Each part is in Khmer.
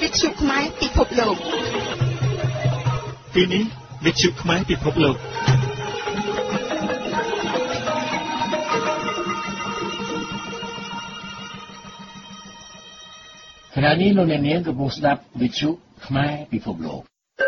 វិទ្យុខ្មែរពិភពលោកពេលនេះវិទ្យុខ្មែរពិភពលោកខណៈនេះលោកអ្នកនាងកំពុងស្ដាប់វិទ្យុខ្មែរពិភពលោក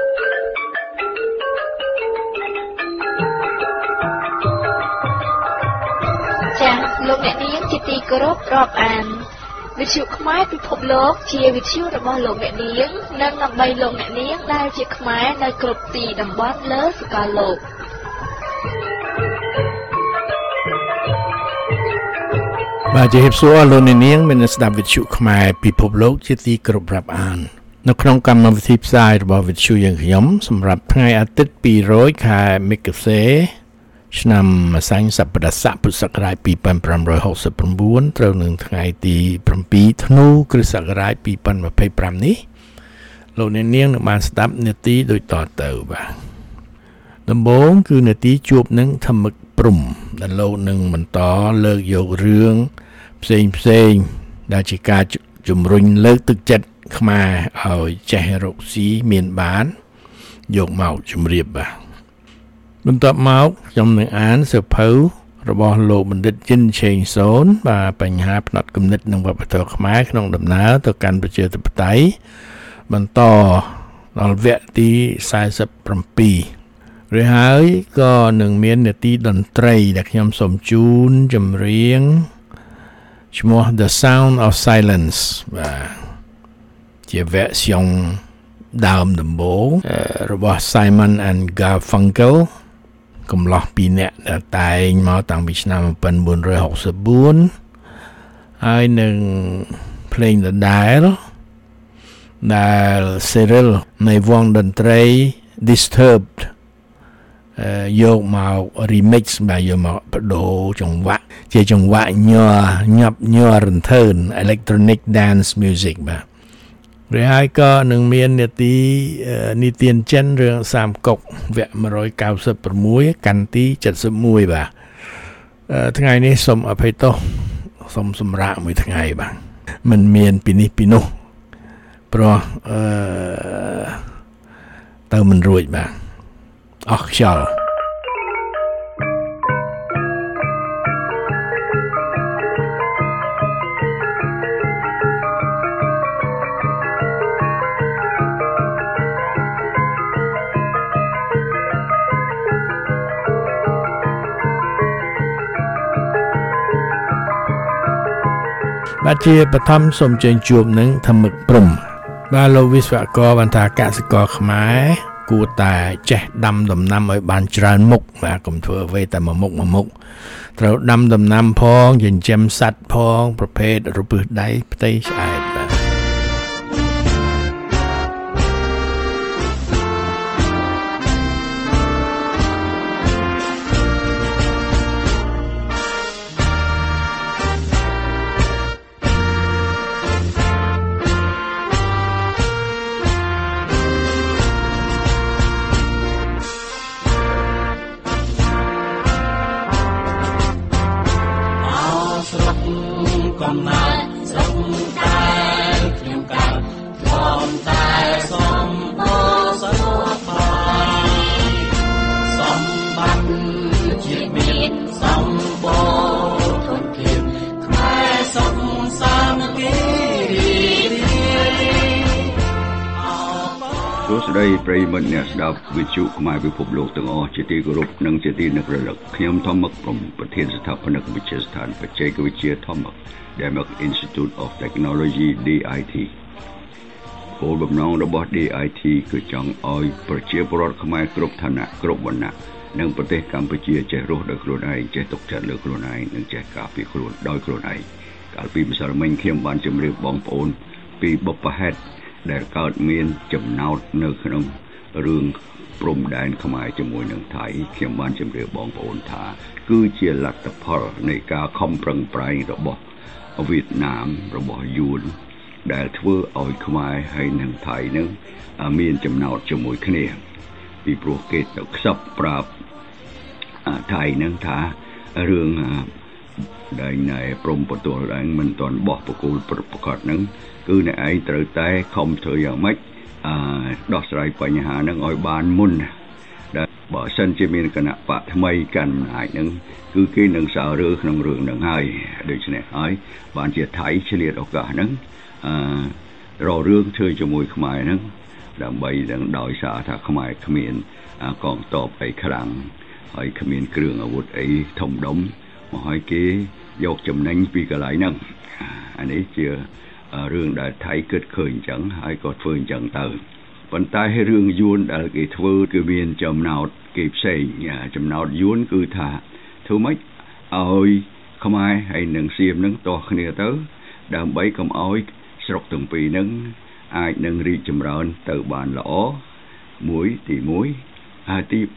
ចា៎លោកអ្នកនាងជាទីគោរពរាប់អានវិទ្យុខ្មែរពិភពលោកជាវិទ្យុរបស់លោកអ្នកនាងនិងដើម្បីលោកអ្នកនាងដែលជាខ្មែរនៅគ្រប់ទីតំបន់លើសកលលោកបាទជំរាបសួរលោកអ្នកនាងមានស្ដាប់វិទ្យុខ្មែរពិភពលោកជាទីគោរពរាប់អាននៅក្នុងកម្មវិធីផ្សាយរបស់វិទ្យុយើងខ្ញុំសម្រាប់ថ្ងៃអាទិត្យ200ខែមិគសេឆ្នាំម្សាញ់សប្តាហ៍ស័កពុទ្ធសករាជ2569ត្រូវនឹងថ្ងៃទី7ធ្នូគ្រិស្តសករាជ2025នេះលោកអ្នកនាងនឹងបានស្ដាប់នាទីដូចតទៅបាទដំបូងគឺនាទីជួបនឹងធម្មឹកព្រំដែលលោកនឹងបន្តលើកយករឿងផ្សេងដែលជាការជំរុញលើកទឹកចិត្តខ្មែរឲ្យចេះរកស៊ីមានបានយកមកជម្រាបបាទបន្ទាប់មកខ្ញុំនឹងអានសៀវភៅរបស់លោកបណ្ឌិតជិនឆេងសូនបាទបញ្ហាផ្នត់គំនិតនិងវប្បធម៌ខ្មែរក្នុងដំណើរទៅកាន់ប្រជាធិបតេយ្យបន្តដល់វគ្គទី47ឬហើយក៏នឹងមាននាទីតន្ត្រីដែលខ្ញុំសូមជូនចម្រៀងឈ្មោះ The Sound of Silence បាទជាវគ្គស្យងដើមដំបូងរបស់ Simon and Garfunkel កំឡោះពីអ្នកដែលតែងមកតាំងពីឆ្នាំ1964ហើយនឹងភ្លេងដដែលដែល Cyril នៃវងតន្ត្រី Disturbed យកមក remix បាទយកមកបដូរចង្វាក់ជាចង្វាក់ញាប់ញ័ររន្កើន electronic dance music បាទឬហើយក៏នឹងមាននាទីនីតិចិនរឿងសាមកុកវគ្គ196កាន់ទី71បាទថ្ងៃនេះសូមអភ័យទោសសូមសម្រាកមួយថ្ងៃបាទមិនមានពីនេះពីនោះព្រោះទៅមិនរួចបាទអស់ខ្យល់បាទជាបឋមសូមជើញជួបនឹងធម្មឹកព្រំបាទលោកវិស្វករបានថាកសិករខ្មែរគួរតែចេះដាំដំណាំឲ្យបានច្រើនមុខបាទកុំធ្វើអ្វីតែមួយមុខត្រូវដាំដំណាំផងចិញ្ចឹមសត្វផងប្រភេទរពឹសដៃផ្ទៃឆ្អែតបាទប្រិយមិត្តអ្នកស្ដាប់វិទ្យុខ្មែរពិភពលោកទាំងអស់ជាទីគោរពនិងជាទីនឹករលឹកខ្ញុំធម្មឹកព្រំប្រធានស្ថាបនិកវិទ្យាស្ថានបច្ចេកវិទ្យាធម្មឹក Damac Institute of Technology DIT គោលបំណងរបស់ DIT គឺចង់ឲ្យប្រជាពលរដ្ឋខ្មែរគ្រប់ឋានៈគ្រប់វណ្ណៈនិងប្រទេសកម្ពុជាចេះរស់ដោយខ្លួនឯងចេះទុកចិត្តលើខ្លួនឯងនិងចេះការពារខ្លួនដោយខ្លួនឯងកាលពីម្សិលមិញខ្ញុំបានជម្រាបបងប្អូនពីបុព្វហេតុដែលកើតមានចំណោទនៅក្នុងរឿងព្រំដែនខ្មែរជាមួយនឹងថៃខ្ញុំបានជម្រាបបងប្អូនថាគឺជាលទ្ធផលនៃការខំប្រឹងប្រែងរបស់វៀតណាមរបស់យួនដែលធ្វើឲ្យខ្មែរហើយនិងថៃនឹងមានចំណោទជាមួយគ្នាពីព្រោះគេទៅខ្សឹបប្រាប់ថៃនឹងថារឿងដែលណែព្រំប្រទល់ឯងមិនទាន់បោះបកគោលប្រកាសនឹងគឺអ្នកឯងត្រូវតែខំធ្វើយ៉ាងម៉េចដោះស្រាយបញ្ហាហ្នឹងឲ្យបានមុនដែលបើសិនជាមានគណៈបកថ្មីកាន់អំណាចហ្នឹងគឺគេនឹងសើរើក្នុងរឿងហ្នឹងហើយដូច្នេះហើយបានជាថៃឆ្លៀតឱកាសហ្នឹងរករឿងធ្វើជាមួយខ្មែរហ្នឹងដើម្បីនឹងដោយសារថាខ្មែរគ្មានកងទ័ពអីខ្លាំងហើយគ្មានគ្រឿងអាវុធអីធំដុំមកឲ្យគេយកចំណេញពីកន្លែងហ្នឹងអានេះជារឿងដែលថៃគិតឃើញអញ្ចឹងហើយក៏ធ្វើអញ្ចឹងទៅប៉ុន្តែរឿងយួនដែលគេធ្វើគឺមានចំណោទគេផ្សេងចំណោទយួនគឺថាធ្វើម៉េចឲ្យខ្មែរហើយនឹងសៀមនឹងទាស់គ្នាទៅដើម្បីកុំឲ្យស្រុកទាំងពីរនឹងអាចនឹងរីកចម្រើនទៅបានល្អមួយទី1ហើយទី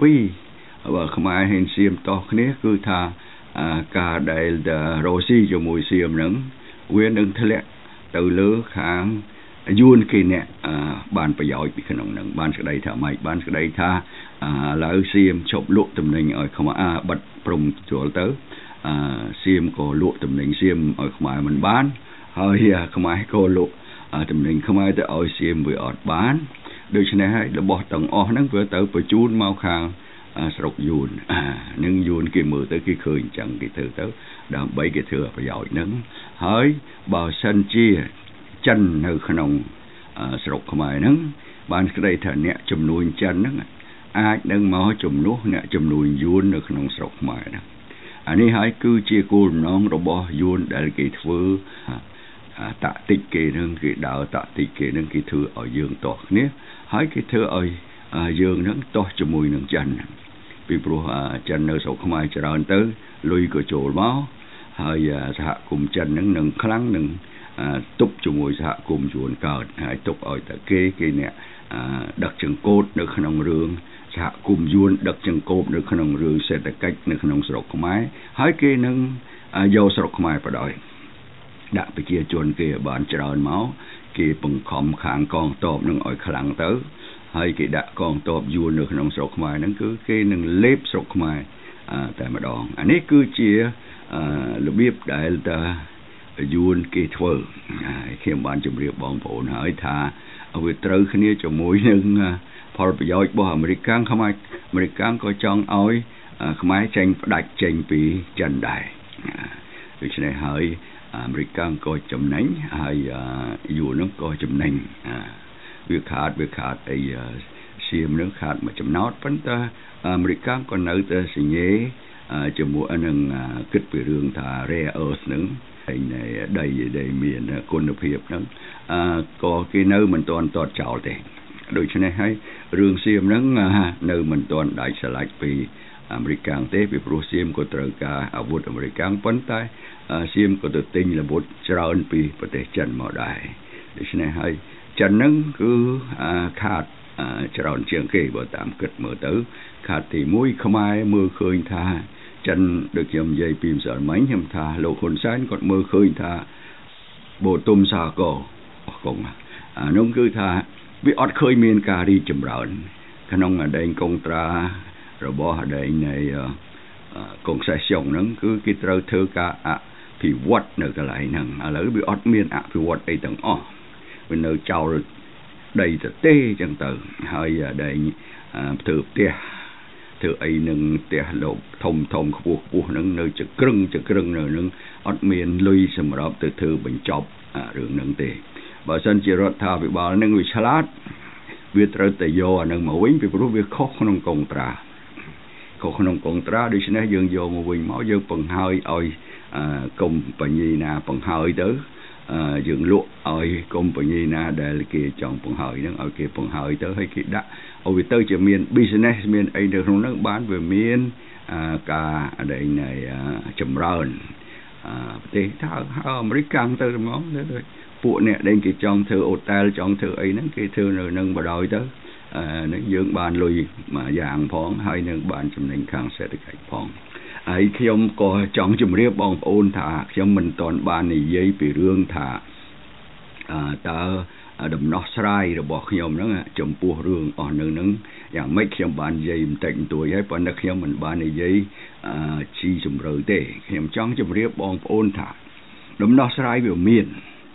2បើខ្មែរហើយសៀមទាស់គ្នាគឺថាការដែលរ៉ូស៊ីជាមួយសៀមនឹងវានឹងធ្លាក់ទៅលើខាងយួនគេអ្នកបានប្រយោជន៍ពីក្នុងនឹងបានស្ដីថាម៉េចបានស្ដីថាឡើយសៀមជប់លក់តំណែងឲ្យខ្មែរបិទព្រំចូលទៅសៀមក៏លក់តំណែងសៀមឲ្យខ្មែរមិនបានហើយខ្មែរក៏លក់តំណែងខ្មែរទៅឲ្យសៀមវាអត់បានដូច្នេះហើយរបស់ទាំងអស់ហ្នឹងវាទៅបញ្ជូនមកខាងស្រុកយួននឹងយួនគេមើលទៅគេឃើញអញ្ចឹងគេធ្វើទៅដើម្បីគេធ្វើប្រយោជន៍ហ្នឹងហើយបើសិនជាចិននៅក្នុងស្រុកខ្មែរហ្នឹងបានស្ដីថាអ្នកចំនួនចិនហ្នឹងអាចនឹងមកជំនួសអ្នកចំនួនយួននៅក្នុងស្រុកខ្មែរហ្នឹងអានេះហើយគឺជាគោលបំណងរបស់យួនដែលគេធ្វើតាក់ទិកគេនឹងគេដើរតាក់ទិកគេនឹងគេធ្វើឲ្យយើងទាស់គ្នាហើយគេធ្វើឲ្យយើងនឹងទាស់ជាមួយនឹងចិនពីព្រោះចិននៅស្រុកខ្មែរច្រើនទៅលុយក៏ចូលមកហើយសហគមន៍ចិននឹងខ្លាំងនឹងទប់ជាមួយសហគមន៍យួនកើតហើយទប់ឲ្យតែគេអ្នកដឹកចង្កូតនៅក្នុងរឿងសហគមន៍យួនដឹកចង្កូតនៅក្នុងរឿងសេដ្ឋកិច្ចនៅក្នុងស្រុកខ្មែរហើយគេនឹងយកស្រុកខ្មែរបដ ாய் ដាក់ប្រជាជនគេបានច្រើនមកគេបង្ខំខាងកងទ័ពនឹងឲ្យខ្លាំងទៅហើយគេដាក់កងទ័ពយួននៅក្នុងស្រុកខ្មែរហ្នឹងគឺគេនឹងលេបស្រុកខ្មែរតែម្ដងអានេះគឺជារបៀបដែលតាយួនគេធ្វើខ្ញុំបានជម្រាបបងប្អូនហើយថាវាត្រូវគ្នាជាមួយនឹងផលប្រយោជន៍របស់អាមេរិកខ្មែរអាមេរិកក៏ចង់ឲ្យខ្មែរចេញផ្ដាច់ចេញពីចិនដែរដូច្នេះហើយអាមេរិកក៏ចំណេញហើយយួននឹងក៏ចំណេញវាខាតអីសៀមនឹងខាតមួយចំណោទប៉ុន្តែអាមេរិកក៏នៅតែសញ្ញេជាមួយនឹងគិតពីរឿងថា rare earth នឹងដីមានគុណភាពហ្នឹងក៏គេនៅមិនទាន់តតចោលទេដូច្នេះហើយរឿងសៀមហ្នឹងនៅមិនទាន់ដាច់ស្រឡេចពីអាមេរិកទេពីព្រោះសៀមក៏ត្រូវការអាវុធអាមេរិកប៉ុន្តែសៀមក៏ទៅទិញអាវុធច្រើនពីប្រទេសចិនមកដែរដូច្នេះហើយចិនហ្នឹងគឺខាតច្រើនជាងគេបើតាមគិតមើលទៅខាតទី1ខ្មែរមើលឃើញថាចិនដូចខ្ញុំនិយាយពីម្សិលមិញខ្ញុំថាលោកហ៊ុនសែនគាត់មើលឃើញថាបូទុំសាកោអស់កងនោះគឺថាវាអត់ឃើញមានការរីកចម្រើនក្នុងអដែងកុងត្រារបស់អដែងនៃកុងសេសយ៉ុងហ្នឹងគឺគេត្រូវធ្វើការអភិវឌ្ឍនៅកន្លែងហ្នឹងឥឡូវវាអត់មានអភិវឌ្ឍអីទាំងអស់វានៅចោលដីទៅទេអញ្ចឹងទៅហើយអដែងធ្វើផ្ទះធ្វើអីនឹងផ្ទះលោកធំខ្ពស់ហ្នឹងនៅចក្រឹងនៅហ្នឹងអត់មានលុយសម្រាប់ទៅធ្វើបញ្ចប់រឿងហ្នឹងទេបើសិនជារដ្ឋាភិបាលនឹងវាឆ្លាតវាត្រូវតែយកអានឹងមកវិញពីព្រោះវាខុសក្នុងកុងត្រាដូច្នេះយើងយកមកវិញមកយើងបង្ហើយឲ្យកុំបញ្ញាណាបង្ហើយទៅយើងលក់ឲ្យកុំបញ្ញាណាដែលគេចង់បង្ហើយហ្នឹងឲ្យគេបង្ហើយទៅឲ្យគេដាក់ឲ្យវាទៅជាមាន business មានអីនៅក្នុងហ្នឹងបានវាមានការដែលនៃចម្រើនប្រទេសថាអាមេរិកកាំងទៅហ្មងពួកអ្នកដែលគេចង់ធ្វើអូតែលចង់ធ្វើអីហ្នឹងគេធ្វើនៅនឹងបដ ாய் ទៅនឹងយើងបានលុយមួយយ៉ាងផងហើយនឹងបានចំណេញខាងសេដ្ឋកិច្ចផងហើយខ្ញុំក៏ចង់ជម្រាបបងប្អូនថាខ្ញុំមិនទាន់បាននិយាយពីរឿងថាតើដំណោះស្រាយរបស់ខ្ញុំហ្នឹងចំពោះរឿងអស់នឹងយ៉ាងម៉េចខ្ញុំបាននិយាយបន្តិចបន្តួចហើយប៉ុន្តែខ្ញុំមិនបាននិយាយជីជម្រៅទេខ្ញុំចង់ជម្រាបបងប្អូនថាដំណោះស្រាយវាមាន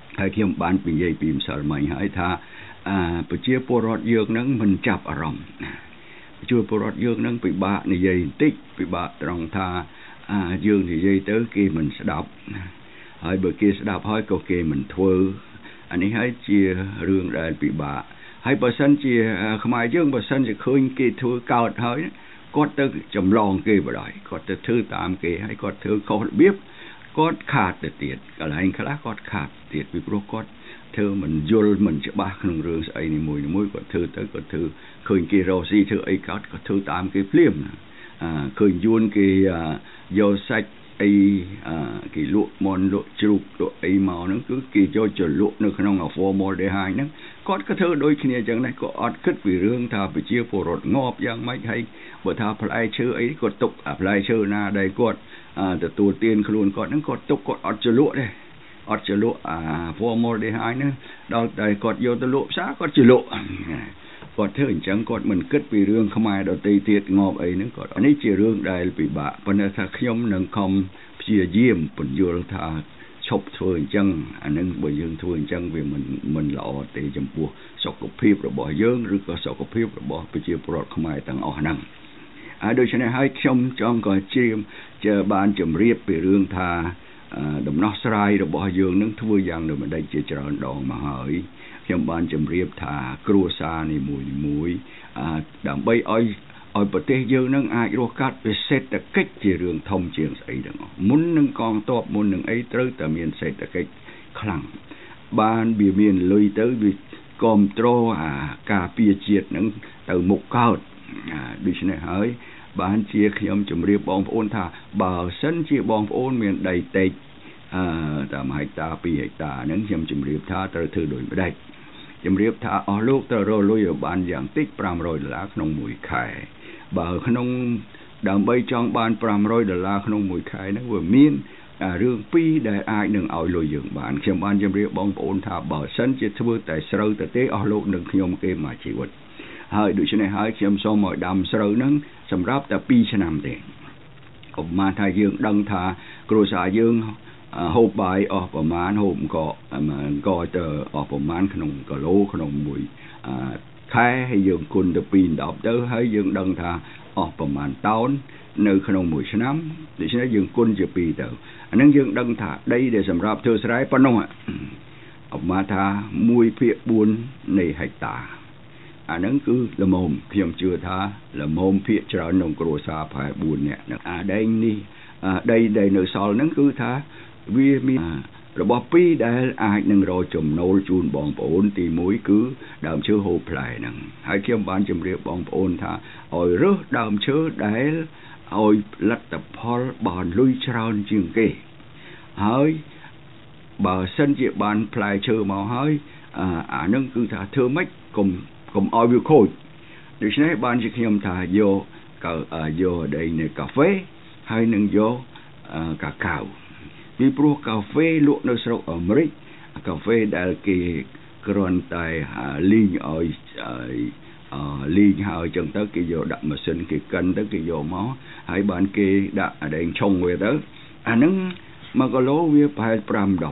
ហើយខ្ញុំបាននិយាយពីម្សិលមិញហើយថាប្រជាពលរដ្ឋយើងហ្នឹងមិនចាប់អារម្មណ៍ប្រជាពលរដ្ឋយើងហ្នឹងពិបាកនិយាយបន្តិចពិបាកត្រង់ថាយើងនិយាយទៅគេមិនស្ដាប់ហើយបើគេស្ដាប់ហើយក៏គេមិនធ្វើអានេះហើយជារឿងដែលពិបាកហើយបើសិនជាខ្មែរយើងបើសិនជាឃើញគេធ្វើកោតហើយគាត់ទៅចម្លងគេបដ ாய் គាត់ទៅធ្វើតាមគេហើយគាត់ធ្វើខុសរបៀបគាត់ខាតទៅទៀតកន្លែងខ្លះគាត់ខាតទៀតពីព្រោះគាត់ធ្វើមិនយល់មិនច្បាស់ក្នុងរឿងស្អីនីមួយៗគាត់ធ្វើទៅគាត់ធ្វើឃើញគេរស់ស៊ីធ្វើអីគាត់ធ្វើតាមគេភ្លាមឃើញយួនគេយកសាច់អីគេលក់មន់លក់ជ្រូកលក់អីមកហ្នឹងគឺគេយកទៅលក់នៅក្នុង formaldehyde ហ្នឹងគាត់ក៏ធ្វើដូចគ្នាចឹងដែរគាត់អត់គិតពីរឿងថាប្រជាពលរដ្ឋងាប់យ៉ាងម៉េចហើយបើថាផ្លែឈើអីគាត់ទុកផ្លែឈើណាដែលគាត់ទទួលទានខ្លួនគាត់ហ្នឹងគាត់ទុកគាត់អត់ចលក់ដែរអត់ចលក់formaldehyde ហ្នឹងដល់តែគាត់យកទៅលក់ផ្សារគាត់ចលក់គាត់ធ្វើអញ្ចឹងគាត់មិនគិតពីរឿងខ្មែរដទៃទៀតងាប់អីហ្នឹងគាត់នេះជារឿងដែលពិបាកប៉ុន្តែថាខ្ញុំនឹងខំព្យាយាមពន្យល់ថាឈប់ធ្វើអញ្ចឹងអានឹងបើយើងធ្វើអញ្ចឹងវាមិនល្អទេចំពោះសុខភាពរបស់យើងឬក៏សុខភាពរបស់ប្រជាពលរដ្ឋខ្មែរទាំងអស់ហ្នឹងដូច្នេះហើយខ្ញុំចង់ក៏បានជម្រាបពីរឿងថាដំណោះស្រាយរបស់យើងនឹងធ្វើយ៉ាងដូចម្ដេចជាច្រើនដងមកហើយខ្ញុំបានជម្រាបថាគ្រួសារនីមួយដើម្បីឲ្យប្រទេសយើងនឹងអាចរស់កាត់ពីសេដ្ឋកិច្ចជារឿងធំជាងស្អីទាំងអស់មុននឹងកងទ័ពមុននឹងអីត្រូវតែមានសេដ្ឋកិច្ចខ្លាំងបានវាមានលុយទៅវាគ្រប់គ្រងការពារជាតិនឹងទៅមុខកើតដូច្នេះហើយបានជាខ្ញុំជម្រាបបងប្អូនថាបើសិនជាបងប្អូនមានដីតិចតាម1ហិកតា2ហិកតាហ្នឹងខ្ញុំជម្រាបថាត្រូវធ្វើដូចម្ដេចជម្រាបថាអស់លោកត្រូវរកលុយឲ្យបានយ៉ាងតិច$500ក្នុងមួយខែបើក្នុងដើម្បីចង់បាន$500ក្នុងមួយខែហ្នឹងវាមានរឿងពីរដែលអាចនឹងឲ្យលុយយើងបានខ្ញុំបានជម្រាបបងប្អូនថាបើសិនជាធ្វើតែស្រូវទៅទេអស់លោកនឹងខ្ញុំគេមួយជីវិតហើយដូច្នេះហើយខ្ញុំសូមឲ្យដាំស្រូវហ្នឹងសម្រាប់តែ2ឆ្នាំទេឧបមាថាយើងដឹងថាគ្រួសារយើងហូបបាយអស់ប្រមាណហូបអង្គទៅអស់ប្រមាណក្នុងគីឡូក្នុងមួយខែហើយយើងគុណទៅ210ទៅហើយយើងដឹងថាអស់ប្រមាណតោននៅក្នុងមួយឆ្នាំដូច្នេះយើងគុណជា2ទៅអានឹងយើងដឹងថាដីដែលសម្រាប់ធ្វើស្រែប៉ុណ្ណោះឧបមាថា1/4នៃហិកតាអានឹងគឺល្មមខ្ញុំជឿថាល្មមភាគច្រើនក្នុងគ្រួសារប្រហែល4នាក់ដីនេះដីដែលនៅសល់ហ្នឹងគឺថាវាមានរបស់ពីរដែលអាចនឹងរកចំណូលជូនបងប្អូនទី1គឺដើមឈើហូបផ្លែហ្នឹងហើយខ្ញុំបានជម្រាបបងប្អូនថាឲ្យរើសដើមឈើដែលឲ្យលទ្ធផលបានលុយច្រើនជាងគេហើយបើសិនជាបានផ្លែឈើមកហើយអានឹងគឺថាធ្វើម៉េចកុំឲ្យវាខូចដូច្នេះបានជាខ្ញុំថាយកដីនៃកាហ្វេហើយនឹងយកកាកាវពីព្រោះកាហ្វេលក់នៅស្រុកអាមេរិកកាហ្វេដែលគេគ្រាន់តែលីងឲ្យលីងហើយចឹងទៅគេយកដាក់ម៉ាស៊ីនគេកិនទៅគេយកមកហើយបានគេដាក់ដែងឆុងវាទៅអាហ្នឹង1គីឡូវាប្រហែល$5-10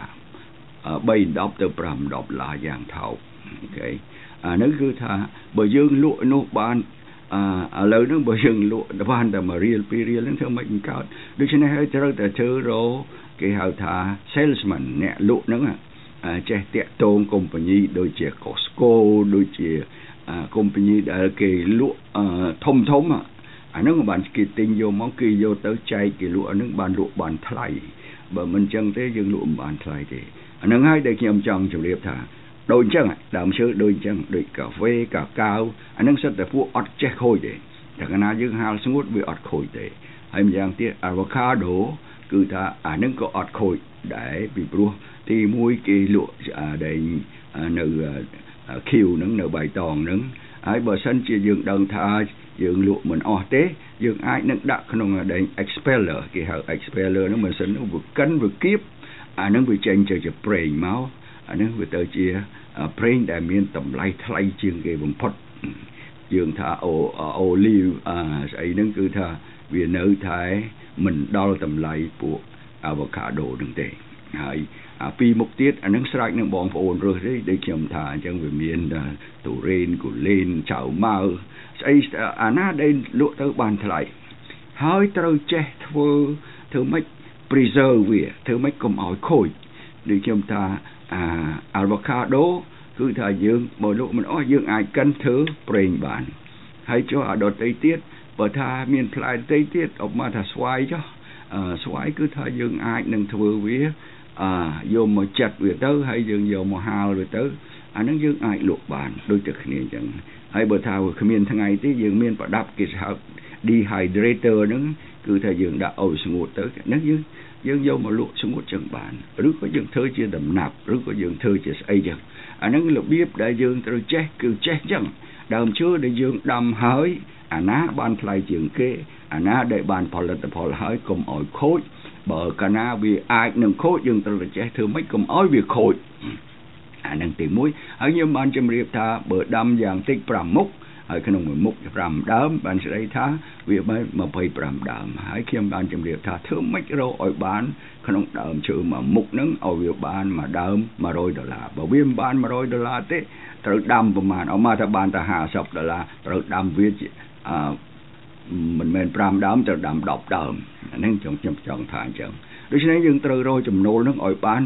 $3ទៅ$5យ៉ាងថោកអូខេអាហ្នឹងគឺថាបើយើងលក់នោះបានឥឡូវហ្នឹងបើយើងលក់បានតែ1រៀល2រៀលហ្នឹងធ្វើមិនកើតដូច្នេះហើយត្រូវតែធ្វើរកគេហៅថា salesman អ្នកលក់ហ្នឹងចេះតាក់ទងកុំប៉ាញីដូចជា Costco ដូចជាកុំប៉ាញីដែលគេលក់ធំអាហ្នឹងបានគេទិញយកមកគេយកទៅចែកគេលក់អាហ្នឹងបានលក់បានថ្លៃបើមិនចឹងទេយើងលក់មិនបានថ្លៃទេអាហ្នឹងហើយដែលខ្ញុំចង់ជម្រាបថាដូចអញ្ចឹងដើមឈើដូចអញ្ចឹងដូចកាហ្វេកាកាវអាហ្នឹងសិតតែពួកអត់ចេះខូចទេតែកាលណាយើងហាលស្ងួតវាអត់ខូចទេហើយម្យ៉ាងទៀត avocado គឺថាអាហ្នឹងក៏អត់ខូចដែរពីព្រោះទី1គេលក់ដែលនៅខៀវហ្នឹងនៅបៃតងហ្នឹងហើយបើសិនជាយើងដឹងថាយើងលក់មិនអស់ទេយើងអាចនឹងដាក់ក្នុងដែល expeller គេហៅ expeller ហ្នឹងមិនសិនវាកិនវាគៀបអាហ្នឹងវាចេញទៅជាប្រេងមកអានេះវាទៅជាប្រេងដែលមានតម្លៃថ្លៃជាងគេបំផុតយើងថាអូលីវស្អីហ្នឹងគឺថាវានៅតែមិនដល់តម្លៃពួក avocado ហ្នឹងទេហើយពីមុខទៀតអានឹងស្រេចនឹងបងប្អូនរើសទេដូចខ្ញុំថាអញ្ចឹងវាមានទូរ៉េនគូលេនចៅម៉ៅស្អីអាណាដែលលក់ទៅបានថ្លៃហើយត្រូវចេះធ្វើម៉េច preserve វាធ្វើម៉េចកុំឲ្យខូចដូចខ្ញុំថាavocado គឺថាយើងបើលក់មិនអស់យើងអាចកិនធ្វើប្រេងបានហើយចុះអាដតៃទៀតបើថាមានផ្លែដតៃទៀតអបមកថាស្វាយចុះស្វាយគឺថាយើងអាចនឹងធ្វើវាយកមកចាត់វាទៅហើយយើងយកមកហាលវាទៅអានឹងយើងអាចលក់បានដូចតែគ្នាអញ្ចឹងហើយបើថាគ្មានថ្ងៃទេយើងមានប្រដាប់គេហៅ dehydrator ហ្នឹងគឺថាយើងដាក់ឲ្យស្ងួតទៅហ្នឹងយើងយកមកលក់ស្ងួតចឹងបានឬក៏យើងធ្វើជាដំណាប់ឬក៏យើងធ្វើជាស្អីចឹងអាហ្នឹងរបៀបដែលយើងត្រូវចេះគឺចេះចឹងដើមឈើដែលយើងដាំហើយអាណាបានថ្លៃជាងគេអាណាដែលបានផលិតផលហើយកុំឲ្យខូចបើកាលណាវាអាចនឹងខូចយើងត្រូវតែចេះធ្វើម៉េចកុំឲ្យវាខូចអានឹងទី1ហើយខ្ញុំបានជម្រាបថាបើដាំយ៉ាងតិច5មុខហើយក្នុងមួយមុខ5ដើមបានស្ដីថាវាបាន25ដើមហើយខ្ញុំបានជម្រាបថាធ្វើម៉េចរកឲ្យបានក្នុងដើមឈើមួយមុខហ្នឹងឲ្យវាបានមួយដើម$100បើវាមិនបាន$100ទេត្រូវដាំប្រមាណអត់មកថាបានតែ$50ត្រូវដាំវាមិនមែន5ដើមត្រូវដាំ10ដើមអានេះខ្ញុំចង់ថាអញ្ចឹងដូច្នេះយើងត្រូវរកចំណូលនឹងឲ្យបាន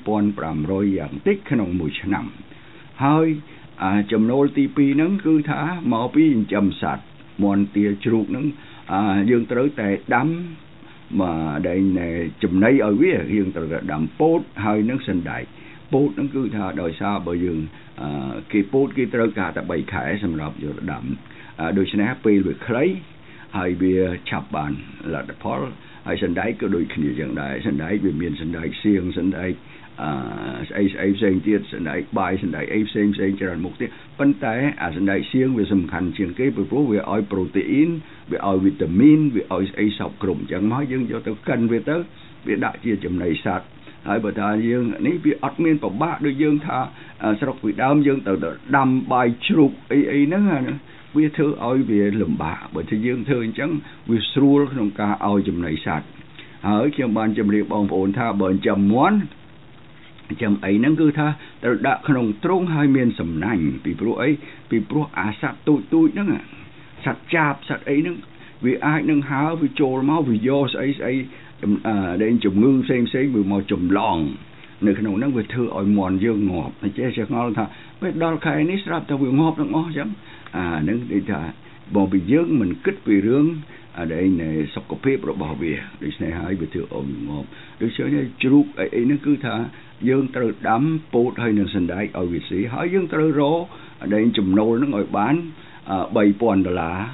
2500យ៉ាងតិចក្នុងមួយឆ្នាំហើយចំណូលទី2ហ្នឹងគឺថាមកពីចិញ្ចឹមសត្វមន់ទាជ្រូកហ្នឹងយើងត្រូវតែដាំមកដែលចំណីឲ្យវាយើងត្រូវតែដាំពោតហើយនឹងសណ្ដែកពោតហ្នឹងគឺថាដោយសារបើយើងគេពោតគេត្រូវការតែ3ខែសម្រាប់យកដាំដូច្នេះពេលវាខ្លីហើយវាឆាប់បានលទ្ធផលហើយសណ្ដែកក៏ដូចគ្នាយ៉ាងដែរសណ្ដែកវាមានសណ្ដែកសៀងសណ្ដែកស្អីផ្សេងទៀតសណ្ដែកបាយសណ្ដែកអីផ្សេងច្រើនមុខទៀតប៉ុន្តែអាសណ្ដែកសៀងវាសំខាន់ជាងគេព្រោះវាឲ្យប្រូតេអ៊ីនវាឲ្យវីតាមីនវាឲ្យស្អីសពគ្រប់អញ្ចឹងមកយើងយកទៅកិនវាទៅវាដាក់ជាចំណីសត្វហើយបើថាយើងនេះវាអត់មានពិបាកដូចយើងថាស្រុកពីដើមយើងទៅដាំបាយជ្រូកអីហ្នឹងវាធ្វើឲ្យវាលំបាកបើថាយើងធ្វើអញ្ចឹងវាស្រួលក្នុងការឲ្យចំណីសត្វហើយខ្ញុំបានជម្រាបបងប្អូនថាបើចាំមាន់ចាំអីហ្នឹងគឺថាត្រូវដាក់ក្នុងទ្រុងហើយមានសំណាញ់ពីព្រោះអីពីព្រោះអាសត្វទូចហ្នឹងសត្វចាបសត្វអីហ្នឹងវាអាចនឹងហើរវាចូលមកវាយកស្អីដែលជំងឺផ្សេងវាមកចម្លងនៅក្នុងហ្នឹងវាធ្វើឲ្យមាន់យើងងាប់តែចេះឆ្ងល់ថាពេលដល់ខែនេះស្រាប់តែវាងាប់ទាំងអស់អញ្ចឹងហ្នឹងគេថាបងពីយើងមិនគិតពីរឿងដែលសុខភាពរបស់វាដូច្នេះហើយវាធ្វើឲ្យងាប់ដូច្នេះជ្រូកអីហ្នឹងគឺថាយើងត្រូវដាំពោតហើយនឹងសណ្ដែកឲ្យវាស៊ីហើយយើងត្រូវរកដែលចំណូលហ្នឹងឲ្យបាន$3,000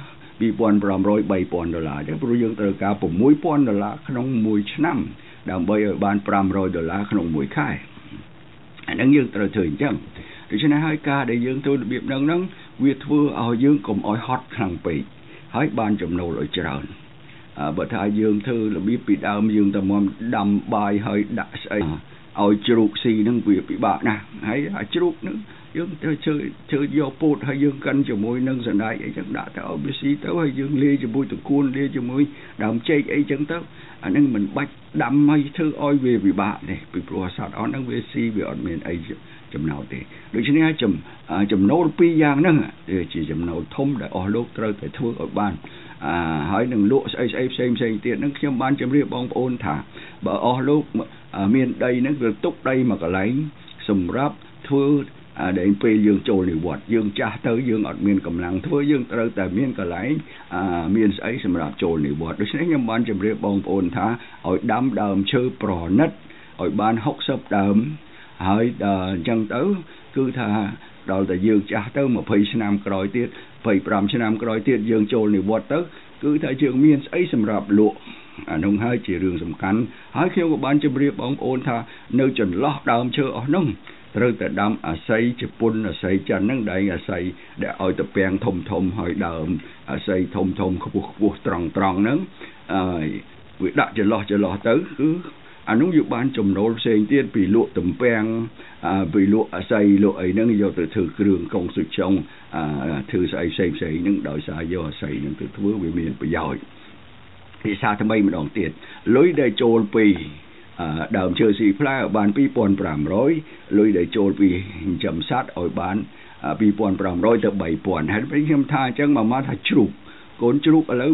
$2,500 $3,000ចឹងព្រោះយើងត្រូវការ$6,000ក្នុងមួយឆ្នាំដើម្បីឲ្យបាន$500ក្នុងមួយខែអាហ្នឹងយើងត្រូវធ្វើអញ្ចឹងដូច្នេះហើយការដែលយើងធ្វើរបៀបហ្នឹងវាធ្វើឲ្យយើងកុំឲ្យហត់ខ្លាំងពេកហើយបានចំណូលឲ្យច្រើនបើថាយើងធ្វើរបៀបពីដើមយើងតែមកដាំបាយហើយដាក់ស្អីឲ្យជ្រូកស៊ីហ្នឹងវាពិបាកណាស់ហើយអាជ្រូកហ្នឹងយើងត្រូវធ្វើយកពោតហើយយើងកិនជាមួយនឹងសណ្ដែកអីចឹងដាក់ទៅឲ្យវាស៊ីទៅហើយយើងលាយជាមួយតកួនលាយជាមួយដើមចេកអីចឹងទៅអាហ្នឹងមិនបាច់ដាំឲ្យធ្វើឲ្យវាពិបាកទេពីព្រោះសត្វអស់ហ្នឹងវាស៊ីវាអត់មានអីចំណោទទេដូច្នេះចំណូលពីរយ៉ាងហ្នឹងជាចំណូលធំដែលអស់លោកត្រូវតែធ្វើឲ្យបានហើយនឹងលក់ស្អីផ្សេងទៀតហ្នឹងខ្ញុំបានជម្រាបបងប្អូនថាបើអស់លោកមានដីហ្នឹងវាទុកដីមកកន្លែងសម្រាប់ធ្វើដែលពេលយើងចូលនិវត្តន៍យើងចាស់ទៅយើងអត់មានកម្លាំងធ្វើយើងត្រូវតែមានកន្លែងមានស្អីសម្រាប់ចូលនិវត្តន៍ដូច្នេះខ្ញុំបានជម្រាបបងប្អូនថាឲ្យដាំដើមឈើប្រណិតឲ្យបាន60ដើមហើយអញ្ចឹងទៅគឺថាដល់តែយើងចាស់ទៅ20ឆ្នាំក្រោយទៀត25ឆ្នាំក្រោយទៀតយើងចូលនិវត្តន៍ទៅគឺថាយើងមានស្អីសម្រាប់លក់អានោះហើយជារឿងសំខាន់ហើយខ្ញុំក៏បានជម្រាបបងប្អូនថានៅចន្លោះដើមឈើអស់នោះត្រូវតែដាំអាស័យជប៉ុនអាស័យចិនហ្នឹងដែលអាស័យដែលឲ្យតពាំងធំហើយដើមអាស័យធំខ្ពស់ត្រង់ហ្នឹងវាដាក់ចន្លោះទៅគឺអានោះយកបានចំណូលផ្សេងទៀតពីលក់ទំពាំងពីលក់អាស័យលក់អីហ្នឹងយកទៅធ្វើគ្រឿងកុងស៊ុចចុងធ្វើស្អីផ្សេងហ្នឹងដោយសារយកអាស័យហ្នឹងទៅធ្វើវាមានប្រយោជន៍ភាសាថ្មីម្ដងទៀតលុយដែលចូលពីដើមឈើស៊ីផ្លែបាន 2,500 លុយដែលចូលពីចំសัตว์ឲ្យបាន 2,500 ទៅ 3,000 ហើយខ្ញុំថាអញ្ចឹងមកថាជ្រូកកូនជ្រូកឥឡូវ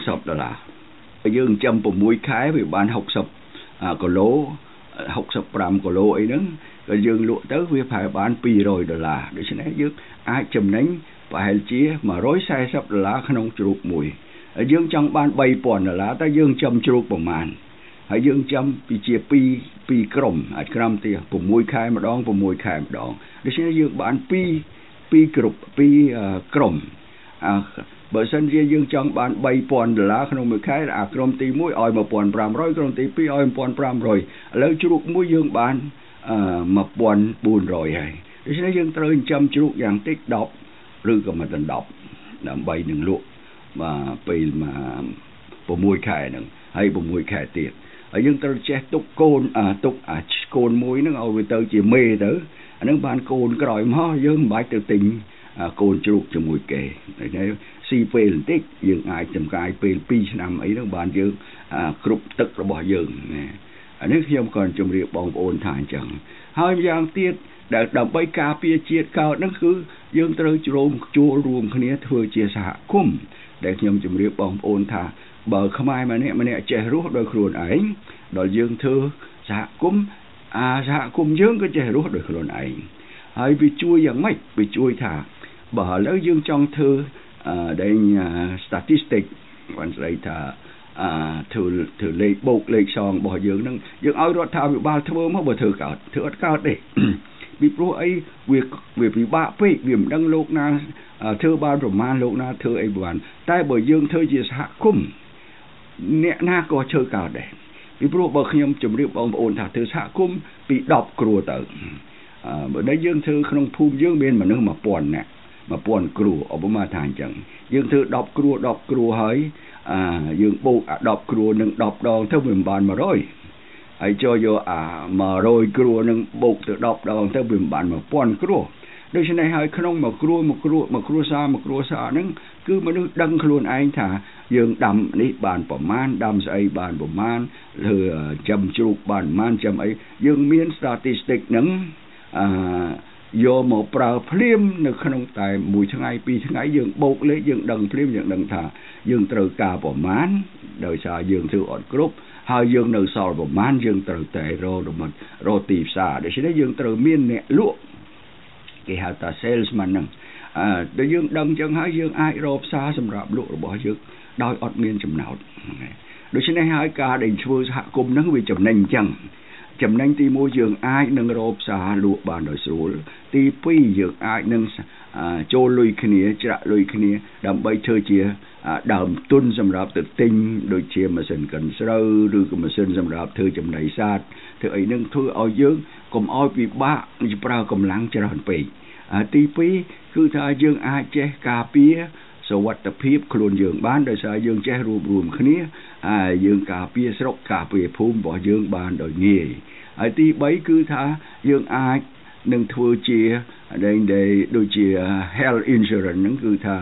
$160យើងចាំ6ខែវាបាន60គីឡូ65គីឡូអីហ្នឹងក៏យើងលក់ទៅវាប្រហែលបាន$200ដូច្នេះយើងអាចចំណេញប្រហែលជា$140ក្នុងជ្រូកមួយយើងចង់បាន$3,000តែយើងចាំជ្រូកប្រមាណហើយយើងចាំពីជា2ក្រុមអាចក្រុមទី6ខែម្ដង6ខែម្ដងដូច្នេះយើងបាន2ក្រុមបើសិនជាយើងចង់បាន$3,000ក្នុងមួយខែអាក្រុមទី1ឲ្យ$1,500ក្រុមទី2ឲ្យ$1,500ឥឡូវជ្រូកមួយយើងបាន$1,400ហើយដូច្នេះយើងត្រូវចិញ្ចឹមជ្រូកយ៉ាងតិច10ឬក៏មិនដល់10ដើម្បីនឹងលក់ពេល6ខែហ្នឹងហើយ6ខែទៀតហើយយើងត្រូវចេះទុកកូនមួយហ្នឹងឲ្យវាទៅជាមេទៅអាហ្នឹងបានកូនក្រោយមកយើងមិនបាច់ទៅទិញកូនជ្រូកជាមួយគេហើយស៊ីពេលបន្តិចយើងអាចចំកាយពេល2ឆ្នាំអីហ្នឹងបានយើងគ្រប់ទឹករបស់យើងណាអានេះខ្ញុំក៏ជម្រាបបងប្អូនថាអញ្ចឹងហើយយ៉ាងទៀតដែលដើម្បីការពារជាតិកើតហ្នឹងគឺយើងត្រូវចូលរួមគ្នាធ្វើជាសហគមន៍ដែលខ្ញុំជម្រាបបងប្អូនថាបើខ្មែរម្នាក់ចេះរស់ដោយខ្លួនឯងដល់យើងធ្វើសហគមន៍សហគមន៍យើងក៏ចេះរស់ដោយខ្លួនឯងហើយវាជួយយ៉ាងម៉េចវាជួយថាបើឥឡូវយើងចង់ធ្វើដែល statistic បានស្ដីថាធ្វើលេខបូកលេខសងរបស់យើងនឹងយើងឲ្យរដ្ឋាភិបាលធ្វើមកបើធ្វើកើតធ្វើអត់កើតទេពីព្រោះអីវាពិបាកពេកវាមិនដឹងលោកណាធ្វើបានប្រមាណលោកណាធ្វើអីបានតែបើយើងធ្វើជាសហគមន៍អ្នកណាក៏ធ្វើកើតដែរពីព្រោះបើខ្ញុំជម្រាបបងប្អូនថាធ្វើសហគមន៍ពី10គ្រួទៅបើដែលយើងធ្វើក្នុងភូមិយើងមានមនុស្ស1000នាក់1000គ្រួឧបមាថាអញ្ចឹងយើងធ្វើ10គ្រួហើយយើងបូក10គ្រួនឹង10ដងទៅវាបាន100ហើយចូលយក100គ្រួនឹងបូកទៅ10ដងទៅវាបាន1000គ្រួដូច្នេះហើយក្នុងមួយគ្រួសារហ្នឹងគឺមនុស្សដឹងខ្លួនឯងថាយើងដាំនេះបានប្រមាណដាំស្អីបានប្រមាណឬចាំជ្រូកបានប្រមាណចាំអីយើងមាន statistic ហ្នឹងយកមកប្រើភ្លាមនៅក្នុងតែ1ថ្ងៃ2ថ្ងៃយើងបូកលេខយើងដឹងភ្លាមយើងដឹងថាយើងត្រូវការប្រមាណដោយសារយើងធ្វើអត់គ្រប់ហើយយើងនៅសល់ប្រមាណយើងត្រូវតែរកទីផ្សារដូច្នេះយើងត្រូវមានអ្នកលក់គេហៅថា salesman ហ្នឹងដែលយើងដឹងចឹងហើយយើងអាចរកផ្សារសម្រាប់លក់របស់យើងដោយអត់មានចំណោទដូច្នេះហើយការដែលធ្វើសហគមន៍ហ្នឹងវាចំណេញចឹងចំណេញទី1យើងអាចនឹងរកផ្សារលក់បានដោយស្រួលទី2យើងអាចនឹងចូលលុយគ្នាច្រាក់លុយគ្នាដើម្បីធ្វើជាដើមទុនសម្រាប់ទៅទិញដូចជាម៉ាស៊ីនកិនស្រូវឬក៏ម៉ាស៊ីនសម្រាប់ធ្វើចំណីសត្វធ្វើអីនឹងធ្វើឲ្យយើងកុំឲ្យពិបាកប្រើកម្លាំងច្រើនពេកទី2គឺថាយើងអាចចេះការពារសុវត្ថិភាពខ្លួនយើងបានដោយសារយើងចេះរួមគ្នាយើងការពារស្រុកការពារភូមិរបស់យើងបានដោយងាយហើយទី3គឺថាយើងអាចនឹងធ្វើជាដូចជា health insurance ហ្នឹងគឺថា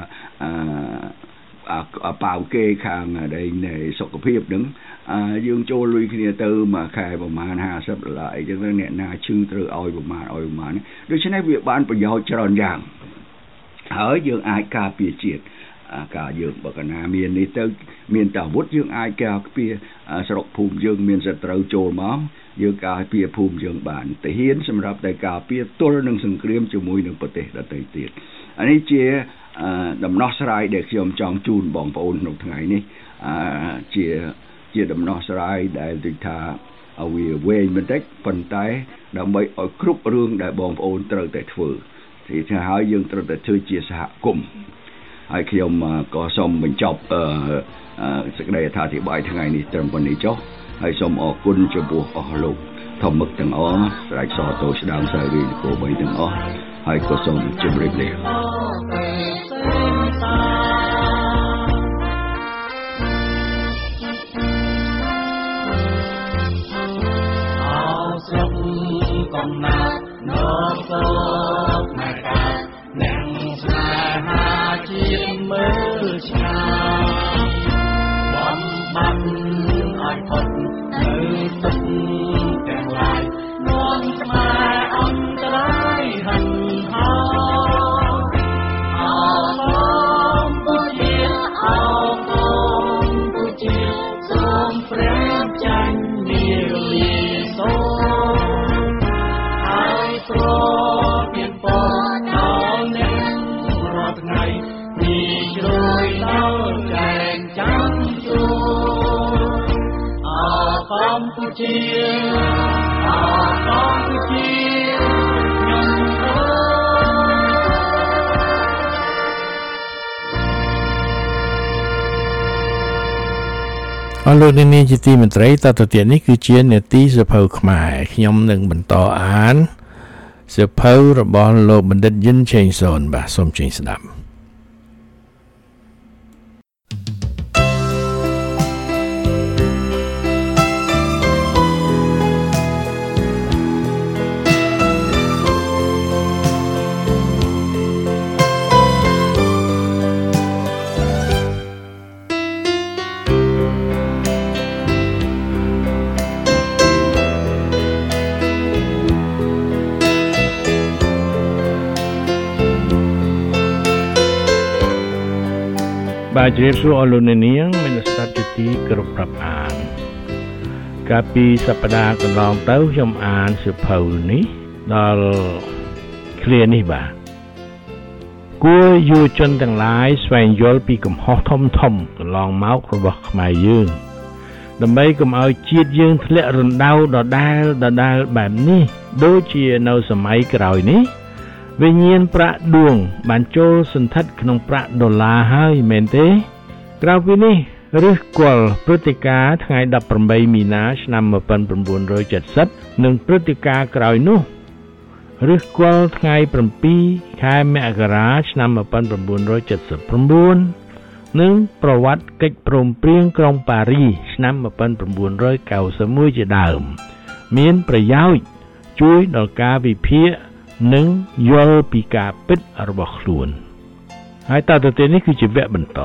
ប៉ាវគេខាងនៃសុខភាពហ្នឹងយើងចូលលុយគ្នាទៅមួយខែប្រហែល$50អីចឹងទៅអ្នកណាឈឺត្រូវឲ្យប្រមាណដូច្នេះវាបានប្រយោជន៍ច្រើនយ៉ាងហើយយើងអាចការពារជាតិការយើងបើកណាមាននេះទៅមានតែអាវុធយើងអាចការពារស្រុកភូមិយើងមានសត្រូវចូលមកយើងការពារភូមិយើងបានទាហានសម្រាប់តែការពារទល់នឹងសង្គ្រាមជាមួយនឹងប្រទេសដទៃទៀតអានេះជាដំណោះស្រាយដែលខ្ញុំចង់ជូនបងប្អូនក្នុងថ្ងៃនេះជាដំណោះស្រាយដែលដូចថាវាវែងបន្តិចប៉ុន្តែដើម្បីឲ្យគ្រប់រឿងដែលបងប្អូនត្រូវតែធ្វើទីថាហើយយើងត្រូវតែធ្វើជាសហគមន៍ហើយខ្ញុំក៏សូមបញ្ចប់សេចក្តីអត្ថាធិប្បាយថ្ងៃនេះត្រឹមប៉ុណ្ណេះចុះហើយសូមអរគុណចំពោះអស់លោកធម្មឹកទាំងអស់ស្រែកសតោស្ដាងសារីនគរ3ទាំងអស់ហើយក៏សូមជម្រាបលាកំណាត់នោះសូមមកកើតអ្នកស្នេហាជាតិមើលឆ្ងាយបំបត្តិឲ្យផុតនៅទឹកអរលោកអ្នកនាងជាទីមេត្រីតទៅទៀតនេះគឺជានេតិសភៅខ្មែរខ្ញុំនឹងបន្តអានសភៅរបស់លោកបណ្ឌិតយិនឆេងសូនបាទសូមជើញស្ដាប់បាទជម្រាបសួរអស់លោកអ្នកនាងមានស្ដាប់ជាទីគោរពរាប់អានកាលពីសប្តាហ៍កន្លងទៅខ្ញុំអានសៀវភៅនេះដល់ឃ្លានេះបាទគួរយុវជនទាំងឡាយស្វែងយល់ពីកំហុសធំកន្លងមករបស់ខ្មែរយើងដើម្បីកុំឲ្យជាតិយើងធ្លាក់រណ្ដៅដដែលបែបនេះដូចជានៅសម័យក្រោយនេះវិញ្ញាណប្រាក់ដួងបានចូលសន្ធិដ្ឋក្នុងប្រាក់ដុល្លារហើយមែនទេក្រៅពីនេះឫសគល់ព្រឹត្តិការណ៍ថ្ងៃ18មីនាឆ្នាំ1970និងព្រឹត្តិការណ៍ក្រោយនោះឫសគល់ថ្ងៃ7ខែមករាឆ្នាំ1979និងប្រវត្តិកិច្ចព្រមព្រៀងក្រុងប៉ារីសឆ្នាំ1991ជាដើមមានប្រយោជន៍ជួយដល់ការវិភាគនិងយល់ពីការពិតរបស់ខ្លួនហើយតទៅទៀតនេះគឺជាវគ្គបន្ត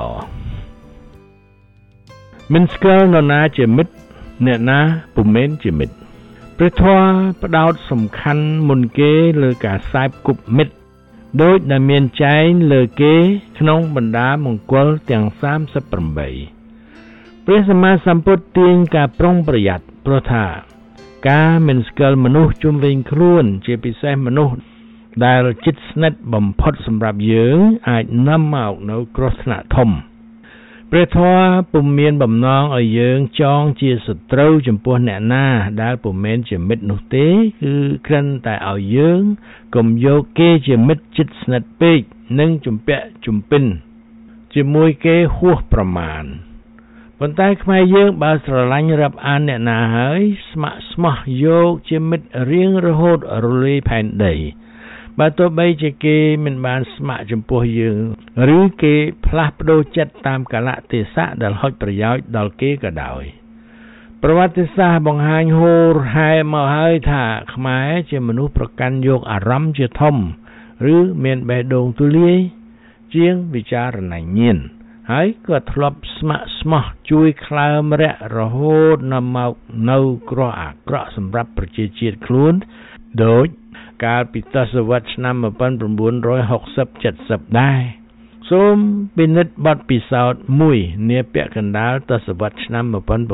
មិនស្គាល់នរណាជាមិត្តអ្នកណាពុំមែនជាមិត្តព្រះធម៌ផ្ដោតសំខាន់មុនគេលើការសែបគប់មិត្តដោយដែលមានចែងលើគេក្នុងបណ្ដាមង្គលទាំង38ព្រះសម្មាសម្ពុទ្ធទាញការប្រុងប្រយ័ត្នព្រោះថាការមិនស្គាល់មនុស្សជុំវិញខ្លួនជាពិសេសមនុស្សដែលជិតស្និទ្ធបំផុតសម្រាប់យើងអាចនាំមកនូវគ្រោះថ្នាក់ធំព្រះធម៌ពុំមានបំណងឲ្យយើងចងជាសត្រូវចំពោះអ្នកណាដែលពុំមែនជាមិត្តនោះទេគឺគ្រាន់តែឲ្យយើងកុំយកគេជាមិត្តជិតស្និទ្ធពេកនិងជំពាក់ជំពិនជាមួយគេហួសប្រមាណប៉ុន្តែខ្មែរយើងបើស្រឡាញ់រាប់អានអ្នកណាហើយស្ម័គ្រស្មោះយកជាមិត្តរៀងរហូតរលាយផែនដីបើទោះបីជាគេមិនបានស្ម័គ្រចំពោះយើងឬគេផ្លាស់ប្ដូរចិត្តតាមកាលៈទេសៈដែលហុចប្រយោជន៍ដល់គេក៏ដោយប្រវត្តិសាស្ត្របង្ហាញហូរហែមកហើយថាខ្មែរជាមនុស្សប្រកាន់យកអារម្មណ៍ជាធំឬមានបេះដូងទូលាយជាងវិចារណញ្ញាណហើយក៏ធ្លាប់ស្ម័គ្រស្មោះជួយខ្លើមរៈរហូតនាំមកនៅគ្រោះអាក្រក់សម្រាប់ប្រជាជាតិខ្លួនដូចកាលពីទសវត្សរ៍ឆ្នាំ1960-70ដែរសូមពិនិត្យបទពិសោធន៍មួយនាពាក់កណ្ដាលទសវត្សរ៍ឆ្នាំ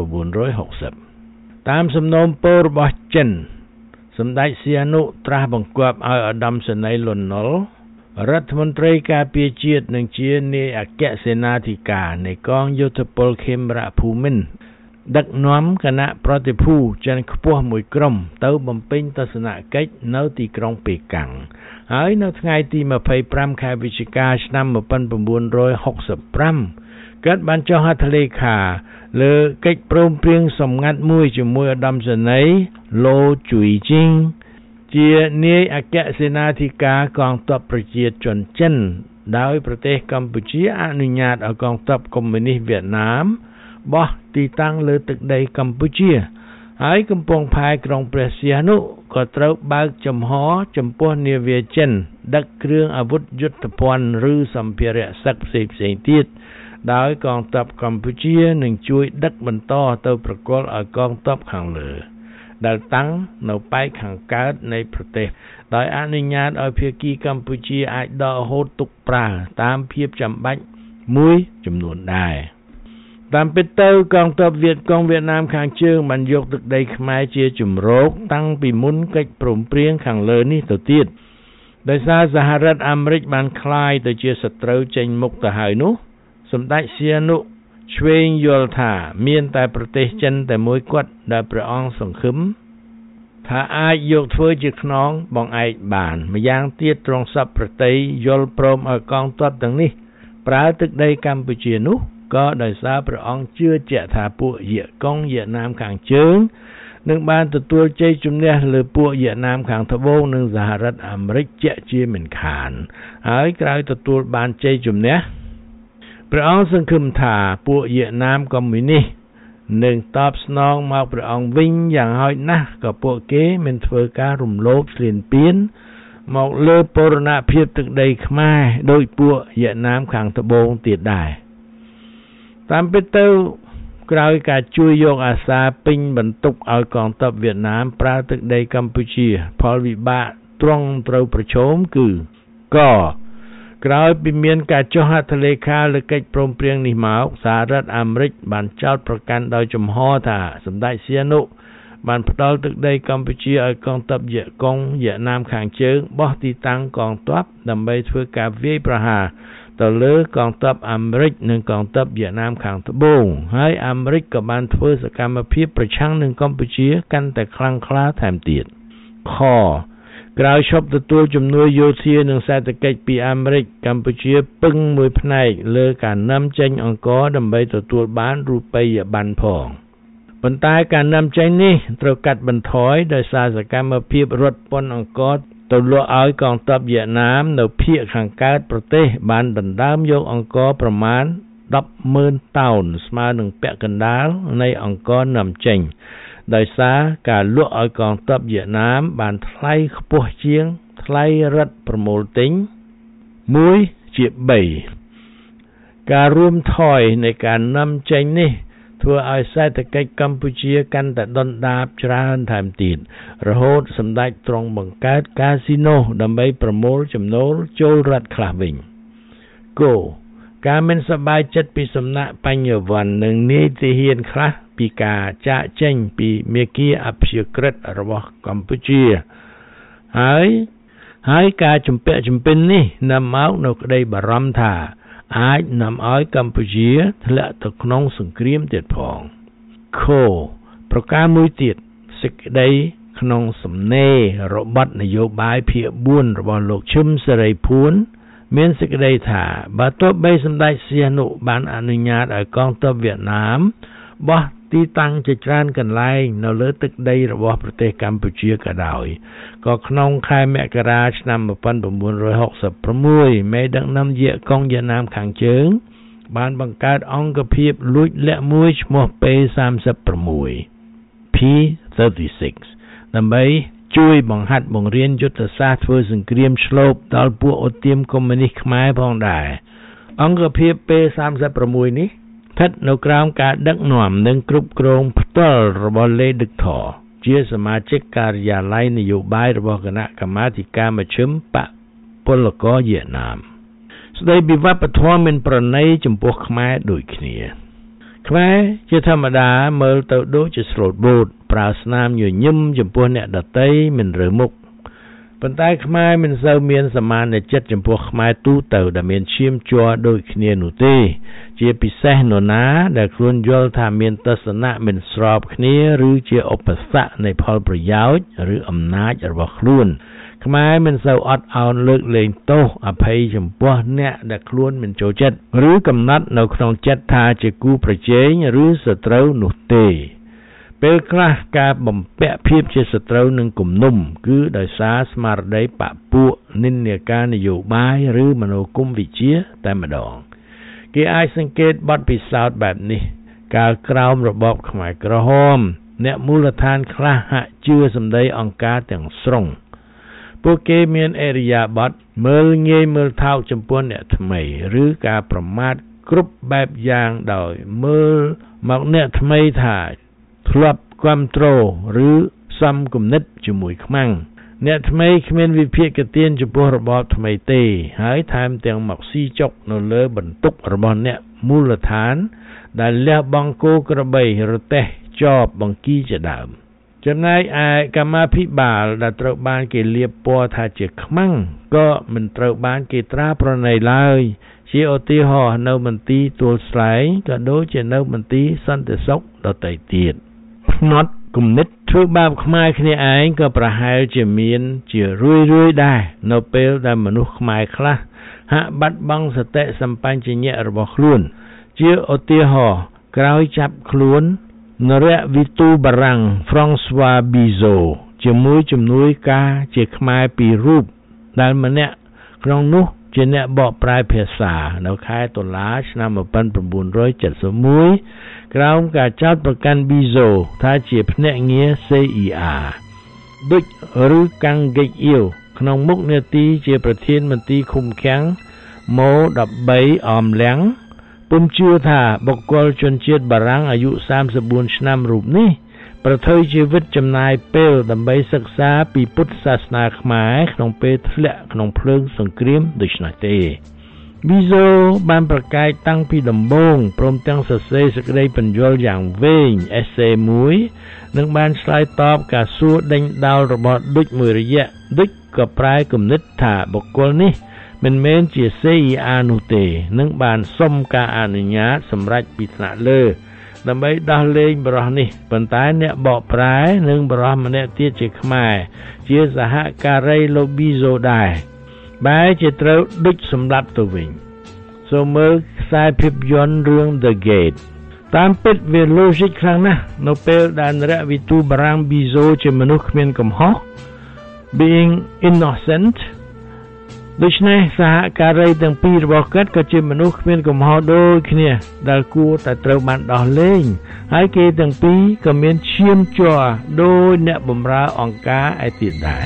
1960តាមសំណូមពររបស់ចិនសម្ដេចសីហនុត្រាស់បង្គាប់ឲ្យឧត្តមសេនីយ៍លន់ នល់រដ្ឋមន្ត្រីការពារជាតិនិងជានាយអគ្គសេនាធិការនៃកងយោធពលខេមរភូមិន្ទដឹកនាំគណៈប្រតិភូចិនខ្ពស់មួយក្រុមទៅបំពេញទស្សនកិច្ចនៅទីក្រុងប៉េកាំងហើយនៅថ្ងៃទី25ខែវិច្ឆិកាឆ្នាំ1965កើតបានចុះហត្ថលេខាលើកិច្ចព្រមព្រៀងសម្ងាត់មួយជាមួយឧត្តមសេនីយ៍ឡូជុយជីងជានាយអគ្គសេនាធិការកងទ័ពប្រជាជនចិនដោយប្រទេសកម្ពុជាអនុញ្ញាតឲ្យកងទ័ពកុម្មុយនីសវៀតណាមបោះទីតាំងលើទឹកដីកម្ពុជាហើយកំពង់ផែក្រុងព្រះសីហនុក៏ត្រូវបើកចំហចំពោះនាវាចិនដឹកគ្រឿងអាវុធយុទ្ធភ័ណ្ឌឬសម្ភារៈសឹកផ្សេងៗទៀតដោយកងទ័ពកម្ពុជានឹងជួយដឹកបន្តទៅប្រគល់ឲ្យកងទ័ពខាងលើដែលតាំងនៅប៉ែកខាងកើតនៃប្រទេសដោយអនុញ្ញាតឲ្យភាគីកម្ពុជាអាចដកហូតទុកប្រើតាមភាពចាំបាច់មួយចំនួនដែរតាមពិតទៅកងទ័ពវៀតកុងវៀតណាមខាងជើងបានយកទឹកដីខ្មែរជាជំរកតាំងពីមុនកិច្ចព្រមព្រៀងខាងលើនេះទៅទៀតដោយសារសហរដ្ឋអាមេរិកបានក្លាយទៅជាសត្រូវចេញមុខទៅហើយនោះសម្ដេចសីហនុឆ្វេងយល់ថាមានតែប្រទេសចិនតែមួយគត់ដែលព្រះអង្គសង្ឃឹមថាអាចយកធ្វើជាខ្នងបង្អែកបានម្យ៉ាងទៀតទ្រង់សពប្រតិយល់ព្រមឲ្យកងទ័ពទាំងនេះប្រើទឹកដីកម្ពុជានោះក៏ដោយសារព្រះអង្គជឿជាក់ថាពួកវៀតកុងវៀតណាមខាងជើងនឹងបានទទួលជ័យជំនះលើពួកវៀតណាមខាងត្បូងនិងសហរដ្ឋអាមេរិកជាក់ជាមិនខានហើយក្រោយទទួលបានជ័យជំនះព្រះអង្គសង្ឃឹមថាពួកវៀតណាមកុម្មុយនីសនឹងតបស្នងមកព្រះអង្គវិញយ៉ាងហោចណាស់ក៏ពួកគេមិនធ្វើការរំលោភស្លៀនពានមកលើបូរណភាពទឹកដីខ្មែរដោយពួកវៀតណាមខាងត្បូងទៀតដែរតាមពិតទៅក្រោយការជួយយកអាសាពេញបន្ទុកឲ្យកងទ័ពវៀតណាមប្រើទឹកដីកម្ពុជាផលវិបាកត្រង់ត្រូវប្រឈមគឺកក្រោយពីមានការចុះហត្ថលេខាលើកិច្ចព្រមព្រៀងនេះមកសហរដ្ឋអាមេរិកបានចោទប្រកាន់ដោយចំហថាសម្ដេចសៀនុបានផ្ដល់ទឹកដីកម្ពុជាឲ្យកងទ័ពវៀតកុងវៀតណាមខាងជើងបោះទីតាំងកងទ័ពដើម្បីធ្វើការវាយប្រហារទៅលើកងទ័ពអាមេរិកនិងកងទ័ពវៀតណាមខាងត្បូងហើយអាមេរិកក៏បានធ្វើសកម្មភាពប្រឆាំងនឹងកម្ពុជាកាន់តែខ្លាំងក្លាថែមទៀតខក្រោយឈប់ទទួលជំនួយយោធានិងសេដ្ឋកិច្ចពីអាមេរិកកម្ពុជាពឹងមួយផ្នែកលើការនាំចេញអង្ករដើម្បីទទួលបានរូបិយប័ណ្ណផងប៉ុន្តែការនាំចេញនេះត្រូវកាត់បន្ថយដោយសារសកម្មភាពរត់ពន្ធអង្ករទៅលក់ឲ្យកងទ័ពវៀតណាមនៅភាគខាងកើតប្រទេសបានដណ្ដើមយកអង្ករប្រមាណ 10,000 តោនស្មើនឹងពាក់កណ្ដាលនៃអង្ករនាំចេញដោយសារការលក់ឲ្យកងទ័ពវៀតណាមបានថ្លៃខ្ពស់ជាងថ្លៃរដ្ឋប្រមូលទិញ1 ជា 3ការរួមថយនៃការនាំចេញនេះធ្វើឲ្យសេដ្ឋកិច្ចកម្ពុជាកាន់តែដុនដាបច្រើនថែមទៀតរហូតសម្ដេចទ្រង់បង្កើតកាស៊ីណូដើម្បីប្រមូលចំណូលចូលរដ្ឋខ្លះវិញគោការមិនសប្បាយចិត្តពីសំណាក់បញ្ញវន្តនិងនាយទាហានខ្លះពីការចាកចេញពីមាគ៌ាអព្យាក្រឹតរបស់កម្ពុជាហើយការជំពាក់ជំពិននេះនាំមកនៅក្តីបារម្ភថាអាចនាំឲ្យកម្ពុជាធ្លាក់ទៅក្នុងសង្គ្រាមទៀតផងខប្រការមួយទៀតសេចក្តីក្នុងសំណេររបស់នយោបាយភាគ4របស់លោកឈឹមសេរីភួនមានសេចក្តីថាបើទោះបីសម្ដេចសៀនុបានអនុញ្ញាតឲ្យកងទ័ពវៀតណាមបោះទីតាំងជាច្រើនកន្លែងនៅលើទឹកដីរបស់ប្រទេសកម្ពុជាក៏ដោយក៏ក្នុងខែមករាឆ្នាំ1966មេដឹកនាំវៀតកុងវៀតណាមខាងជើងបានបង្កើតអង្គភាពលួចលាក់មួយឈ្មោះ P36 ដើម្បីជួយបង្ហាត់បង្រៀនយុទ្ធសាស្ត្រធ្វើសង្គ្រាមឆ្លូបដល់ពួកឧទាមកុម្មុយនីសខ្មែរផងដែរអង្គភាព P36 នេះស្ថិតនៅក្រោមការដឹកនាំនិងគ្រប់គ្រងផ្ទាល់របស់លេដឹកថរជាសមាជិកការិយាល័យនយោបាយរបស់គណៈកម្មាធិការមជ្ឈិមបកពលករវៀតណាមស្ដីពីវប្បធម៌មិនប្រណីចំពោះខ្មែរដូចគ្នាខ្មែរជាធម្មតាមើលទៅដូចជាស្លូតបូតប្រើស្នាមញញឹមចំពោះអ្នកដទៃមិនរើមុខប៉ុន្តែខ្មែរមិនសូវមានសមានចិត្តចំពោះខ្មែរទូទៅដែលមានឈាមជ័រដូចគ្នានោះទេជាពិសេសនរណាដែលខ្លួនយល់ថាមានទស្សនៈមិនស្របគ្នាឬជាឧបសគ្គនៃផលប្រយោជន៍ឬអំណាចរបស់ខ្លួនខ្មែរមិនសូវអត់ឱនលើកលែងទោសអភ័យចំពោះអ្នកដែលខ្លួនមិនចូលចិត្តឬកំណត់នៅក្នុងចិត្តថាជាគូប្រជែងឬសត្រូវនោះទេពេលខ្លះការបំពាក់ភាពជាសត្រូវនឹងគំនុំគឺដោយសារស្មារតីបកពួកនិន្នាការនយោបាយឬមនោគមវិជ្ជាតែម្ដងគេអាចសង្កេតបទពិសោធន៍បែបនេះកាលក្រោមរបបខ្មែរក្រហមអ្នកមូលដ្ឋានខ្លះហាក់ជឿសម្ដីអង្គការទាំងស្រុងពួកគេមានអរិយាប័ត្រមើលងាយមើលថោកចំពោះអ្នកថ្មីឬការប្រមាថគ្រប់បែបយ៉ាងដោយមើលមកអ្នកថ្មីថាធ្លាប់គ្រប់គ្រងឬសំគំនិតជាមួយខ្មាំងអ្នកថ្មីគ្មានវិភាគទានចំពោះរបបថ្មីទេហើយថែមទាំងមកស៊ីចុកនៅលើបន្ទុករបស់អ្នកមូលដ្ឋានដែលលះបង់គោក្របីរទេះចបបង្គីជាដើមចំណែកឯកម្មាភិបាលដែលត្រូវបានគេលាបពណ៌ថាជាខ្មាំងក៏មិនត្រូវបានគេត្រាប្រណីឡើយជាឧទាហរណ៍នៅមន្ទីរទួលស្លែងក៏ដូចជានៅមន្ទីរសន្តិសុខដទៃទៀតផ្នត់គំនិតធ្វើបាបខ្មែរគ្នាឯងក៏ប្រហែលជាមានជារឿយៗដែរនៅពេលដែលមនុស្សខ្មែរខ្លះហាក់បាត់បង់សតិសម្បញ្ញៈរបស់ខ្លួនជាឧទាហរណ៍ក្រោយចាប់ខ្លួននរៈវិទូបារាំង François Bizot ជាមួយជំនួយការជាខ្មែរពីររូបដែលម្នាក់ក្នុងនោះជាអ្នកបកប្រែភាសានៅខែតុលាឆ្នាំ1971ក្រោមការចោទប្រកាន់ Bizot ថាជាភ្នាក់ងារ CIA ដូចឬកាំងហ្គិចអ៊ីវក្នុងមុខនាទីជាប្រធានមន្ទីរឃុំឃាំងម៉ូ13អមលៀងពុំជឿថាបុគ្គលជនជាតិបារាំងអាយុ34ឆ្នាំរូបនេះប្រថុយជីវិតចំណាយពេលដើម្បីសិក្សាពីពុទ្ធសាសនាខ្មែរក្នុងពេលធ្លាក់ក្នុងភ្លើងសង្គ្រាមដូច្នោះទេ Bizot បានប្រកែកតាំងពីដំបូងព្រមទាំងសរសេរសេចក្តីបញ្យលយ៉ាងវែង essay មួយនិងបានឆ្លើយតបការសួរដេញដោលរបស់ឌុចមួយរយៈឌុចក៏ប្រែគំនិតថាបុគ្គលនេះមិនមែនជា CIA នោះទេនិងបានសុំការអនុញ្ញាតសម្រាប់ពីថ្នាក់លើដើម្បីដោះលែងបរិះនេះប៉ុន្តែអ្នកបកប្រែនិងបរិះម្នាក់ទៀតជាខ្មែរជាសហការីលោក Bizot ដែរបែរជាត្រូវឌុចសម្លាប់ទៅវិញសូមមើលខ្សែភាពយន្តរឿង The Gate តាមពិតវា logic ខ្លាំងណាស់នៅពេលដែលនរៈវិទូបារាំង Bizot ជាមនុស្សគ្មានកំហុស being innocent ដូច្នេះសហការីទាំងពីររបស់គាត់ក៏ជាមនុស្សគ្មានកំហុសដូចគ្នាដែលគួរតែត្រូវបានដោះលែងហើយគេទាំងពីរក៏មានឈាមជ័រដោយអ្នកបម្រើអង្គការឯទៀតដែរ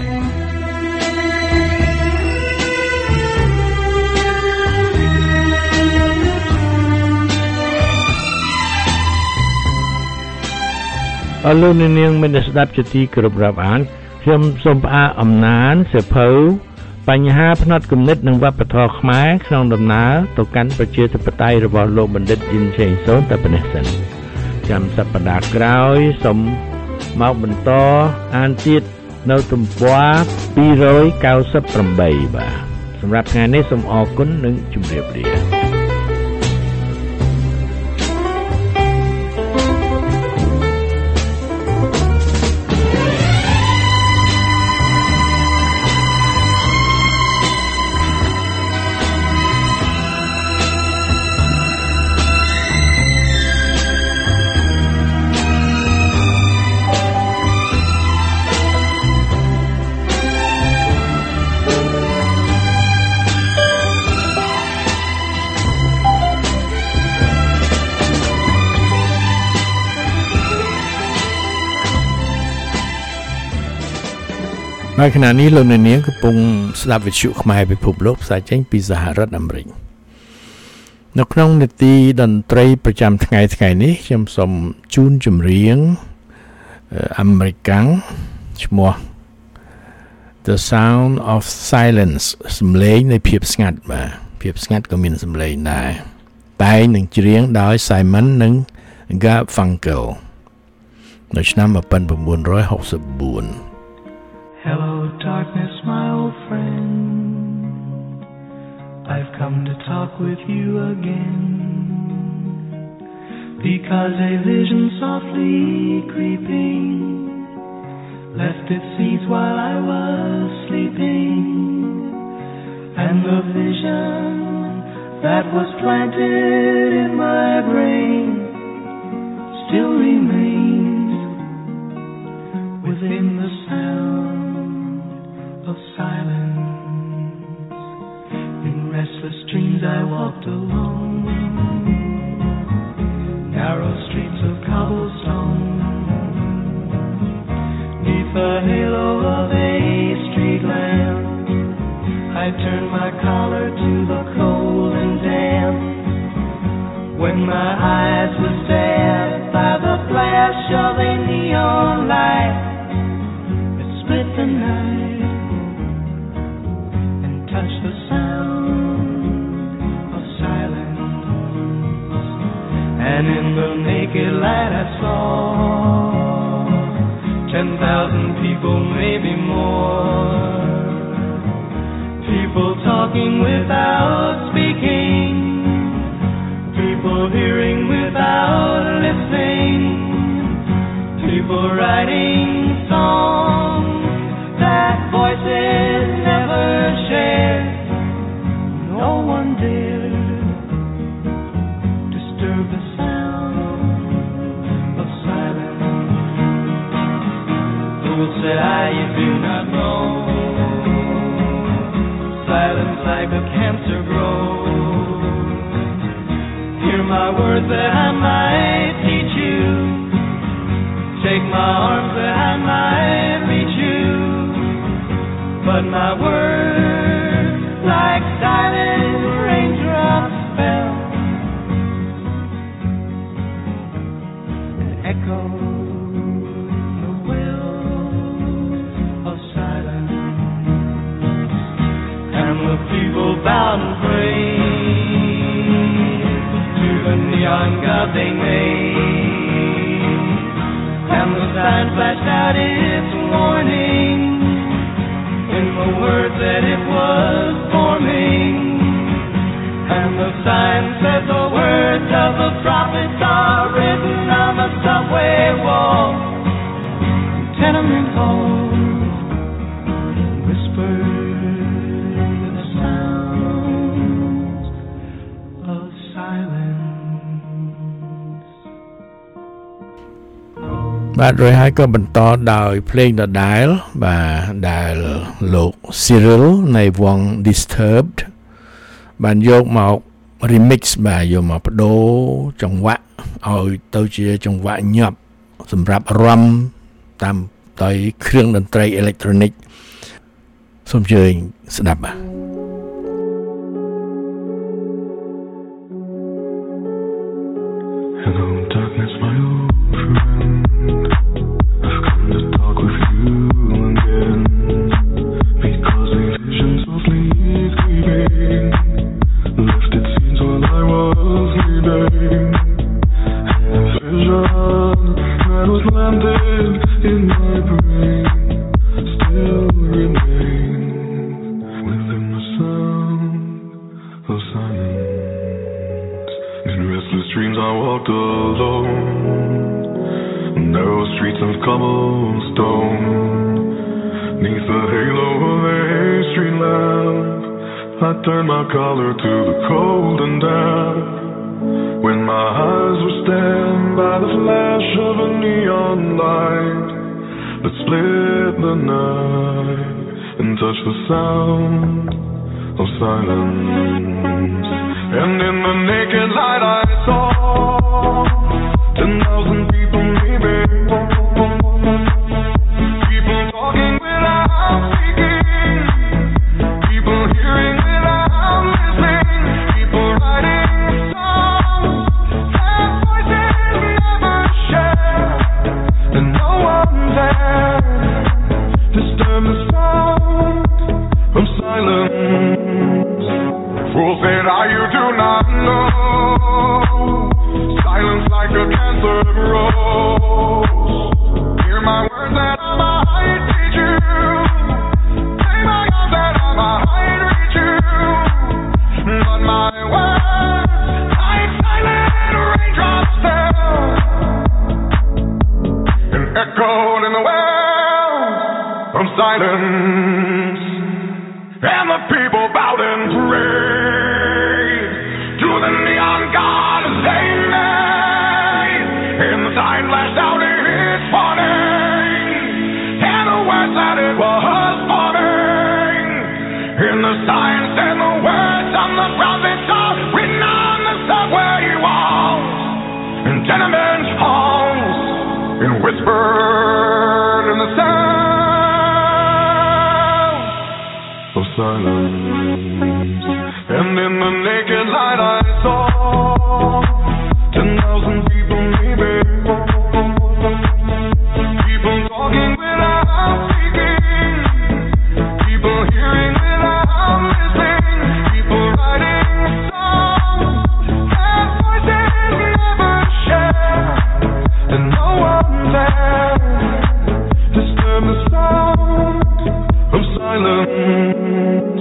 អរលោកនាងមានស្ដាប់ជាទីគោរពរាប់អានខ្ញុំសូមផ្អាកអំណានសៀវភៅបញ្ហាផ្នត់គំនិតនិងវប្បធម៌ខ្មែរក្នុងដំណើរទៅកាន់ប្រជាធិបតេយ្យរបស់លោកបណ្ឌិតយិនឆេងសូនតែប៉ុណ្ណេះសិនចាំសប្តាហ៍ក្រោយសូមមកបន្តអានទៀតនៅទំព័រ298បាទសម្រាប់ថ្ងៃនេះសូមអរគុណនិងជម្រាបលានៅខណៈនេះលោកអ្នកនាងកំពុងស្ដាប់វិទ្យុខ្មែរពិភពលោកផ្សាយចេញពីសហរដ្ឋអាមេរិកនៅក្នុងនីតិតន្ត្រីប្រចាំថ្ងៃនេះខ្ញុំសូមជូនចម្រៀងអាមេរិកាំងឈ្មោះ The Sound of Silence សំឡេងនៃភាពស្ងាត់បាទភាពស្ងាត់ក៏មានសំឡេងដែរតែងនឹងច្រៀងដោយ Simon និង Garfunkel នៅឆ្នាំ1964 Hello, darkness, my old friend. I've come to talk with you again. Because a vision softly creeping left its seeds while I was sleeping. And the vision that was planted in my brain still remains within the sound of silence. In restless dreams I walked alone, narrow streets of cobblestone. Neath the halo of a street lamp, I turned my collar to the cold and damp. When my eyes were stabbed by the flash of a neon light, it split the night touch the sound of silence, and in the naked light I saw 10,000 people, maybe more, people talking without speaking, one dare disturb the sound of silence. Fools say you do not know. Silence like a cancer grows. Hear my words that I might teach you. Take my arms that I might reach you. But my words like silent raindrops fell and echoed the wells of silence. And the people bowed and prayed to the neon god they made. And the sign flashed out its warning in the words that it was forming. And the sign said the words of the prophets are written on the subway walls, tenement halls, whispered the sounds of silence. បាទរួចហើយក៏បន្តដោយភ្លេងដដែលបាទដែលលោក Cyril នៃវង Disturbed បានយកមក remix បាទយកមកបដូរចង្វាក់ឲ្យទៅជាចង្វាក់ញាប់សម្រាប់រាំតាមដោយគ្រឿងតន្ត្រីអេឡិចត្រូនិកសូមអញ្ជើញស្ដាប់បាទ Hello darkness my old friend, I've come to talk with you again, because a vision softly creeping left its scenes while I was sleeping, and the vision that was landed in my brain still remains within the sound of silence. In restless dreams I walked alone, narrow streets of cobblestone, neath the halo of a street lamp, I turned my collar to the cold and damp, when my eyes were stabbed by the flash of a neon light that split the night and touched the sound of silence. And in the naked light I saw 10,000 people leaving, people talking without speaking, people hearing without listening, people writing songs that voices never share, and no one there disturb the sound of silence. Fools said, you do not know. Silence like a cancer grows. Hear my words that I might teach you. Say my arms that I might reach you. But my words like silent raindrops fell and echoed in the wells of silence. And the people bowed and prayed to the neon god they made. And the sign flashed out its warning, and the words that it was forming. And the sign said the words of the prophets are written on the subway walls and tenement halls, and whispered in the sound of silence. And in the naked light I saw 10,000 people leaving, people talking without speaking, people hearing without listening, people writing songs that voices never share, and no one there disturb the sound of silence.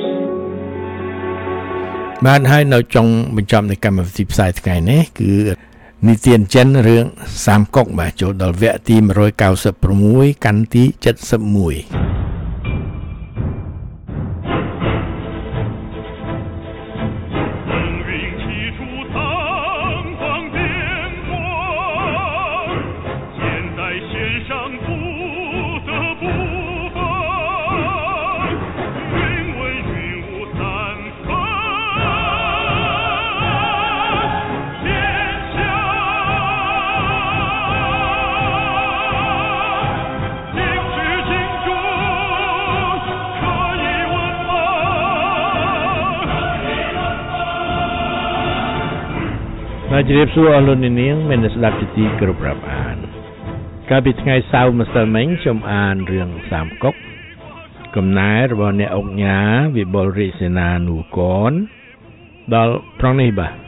បានហើយនៅចុងបញ្ចប់នៃកម្មវិធីផ្សាយថ្ងៃនេះគឺនិទានចិនរឿងសាមកុកបាទចូលដល់វគ្គទី196កាន់ទី71 มาជម្រាបសួរអស់លោកអ្នកនាងមានស្ដាប់ជាទីគោរពរាប់អានកាលពីថ្ងៃសៅរ៍ម្សិលមិញខ្ញុំអានរឿងសាមកុកកំណែរបស់អ្នកអង្គញាវិបុលរាជសេនានុគរដល់ត្រង់នេះបាទ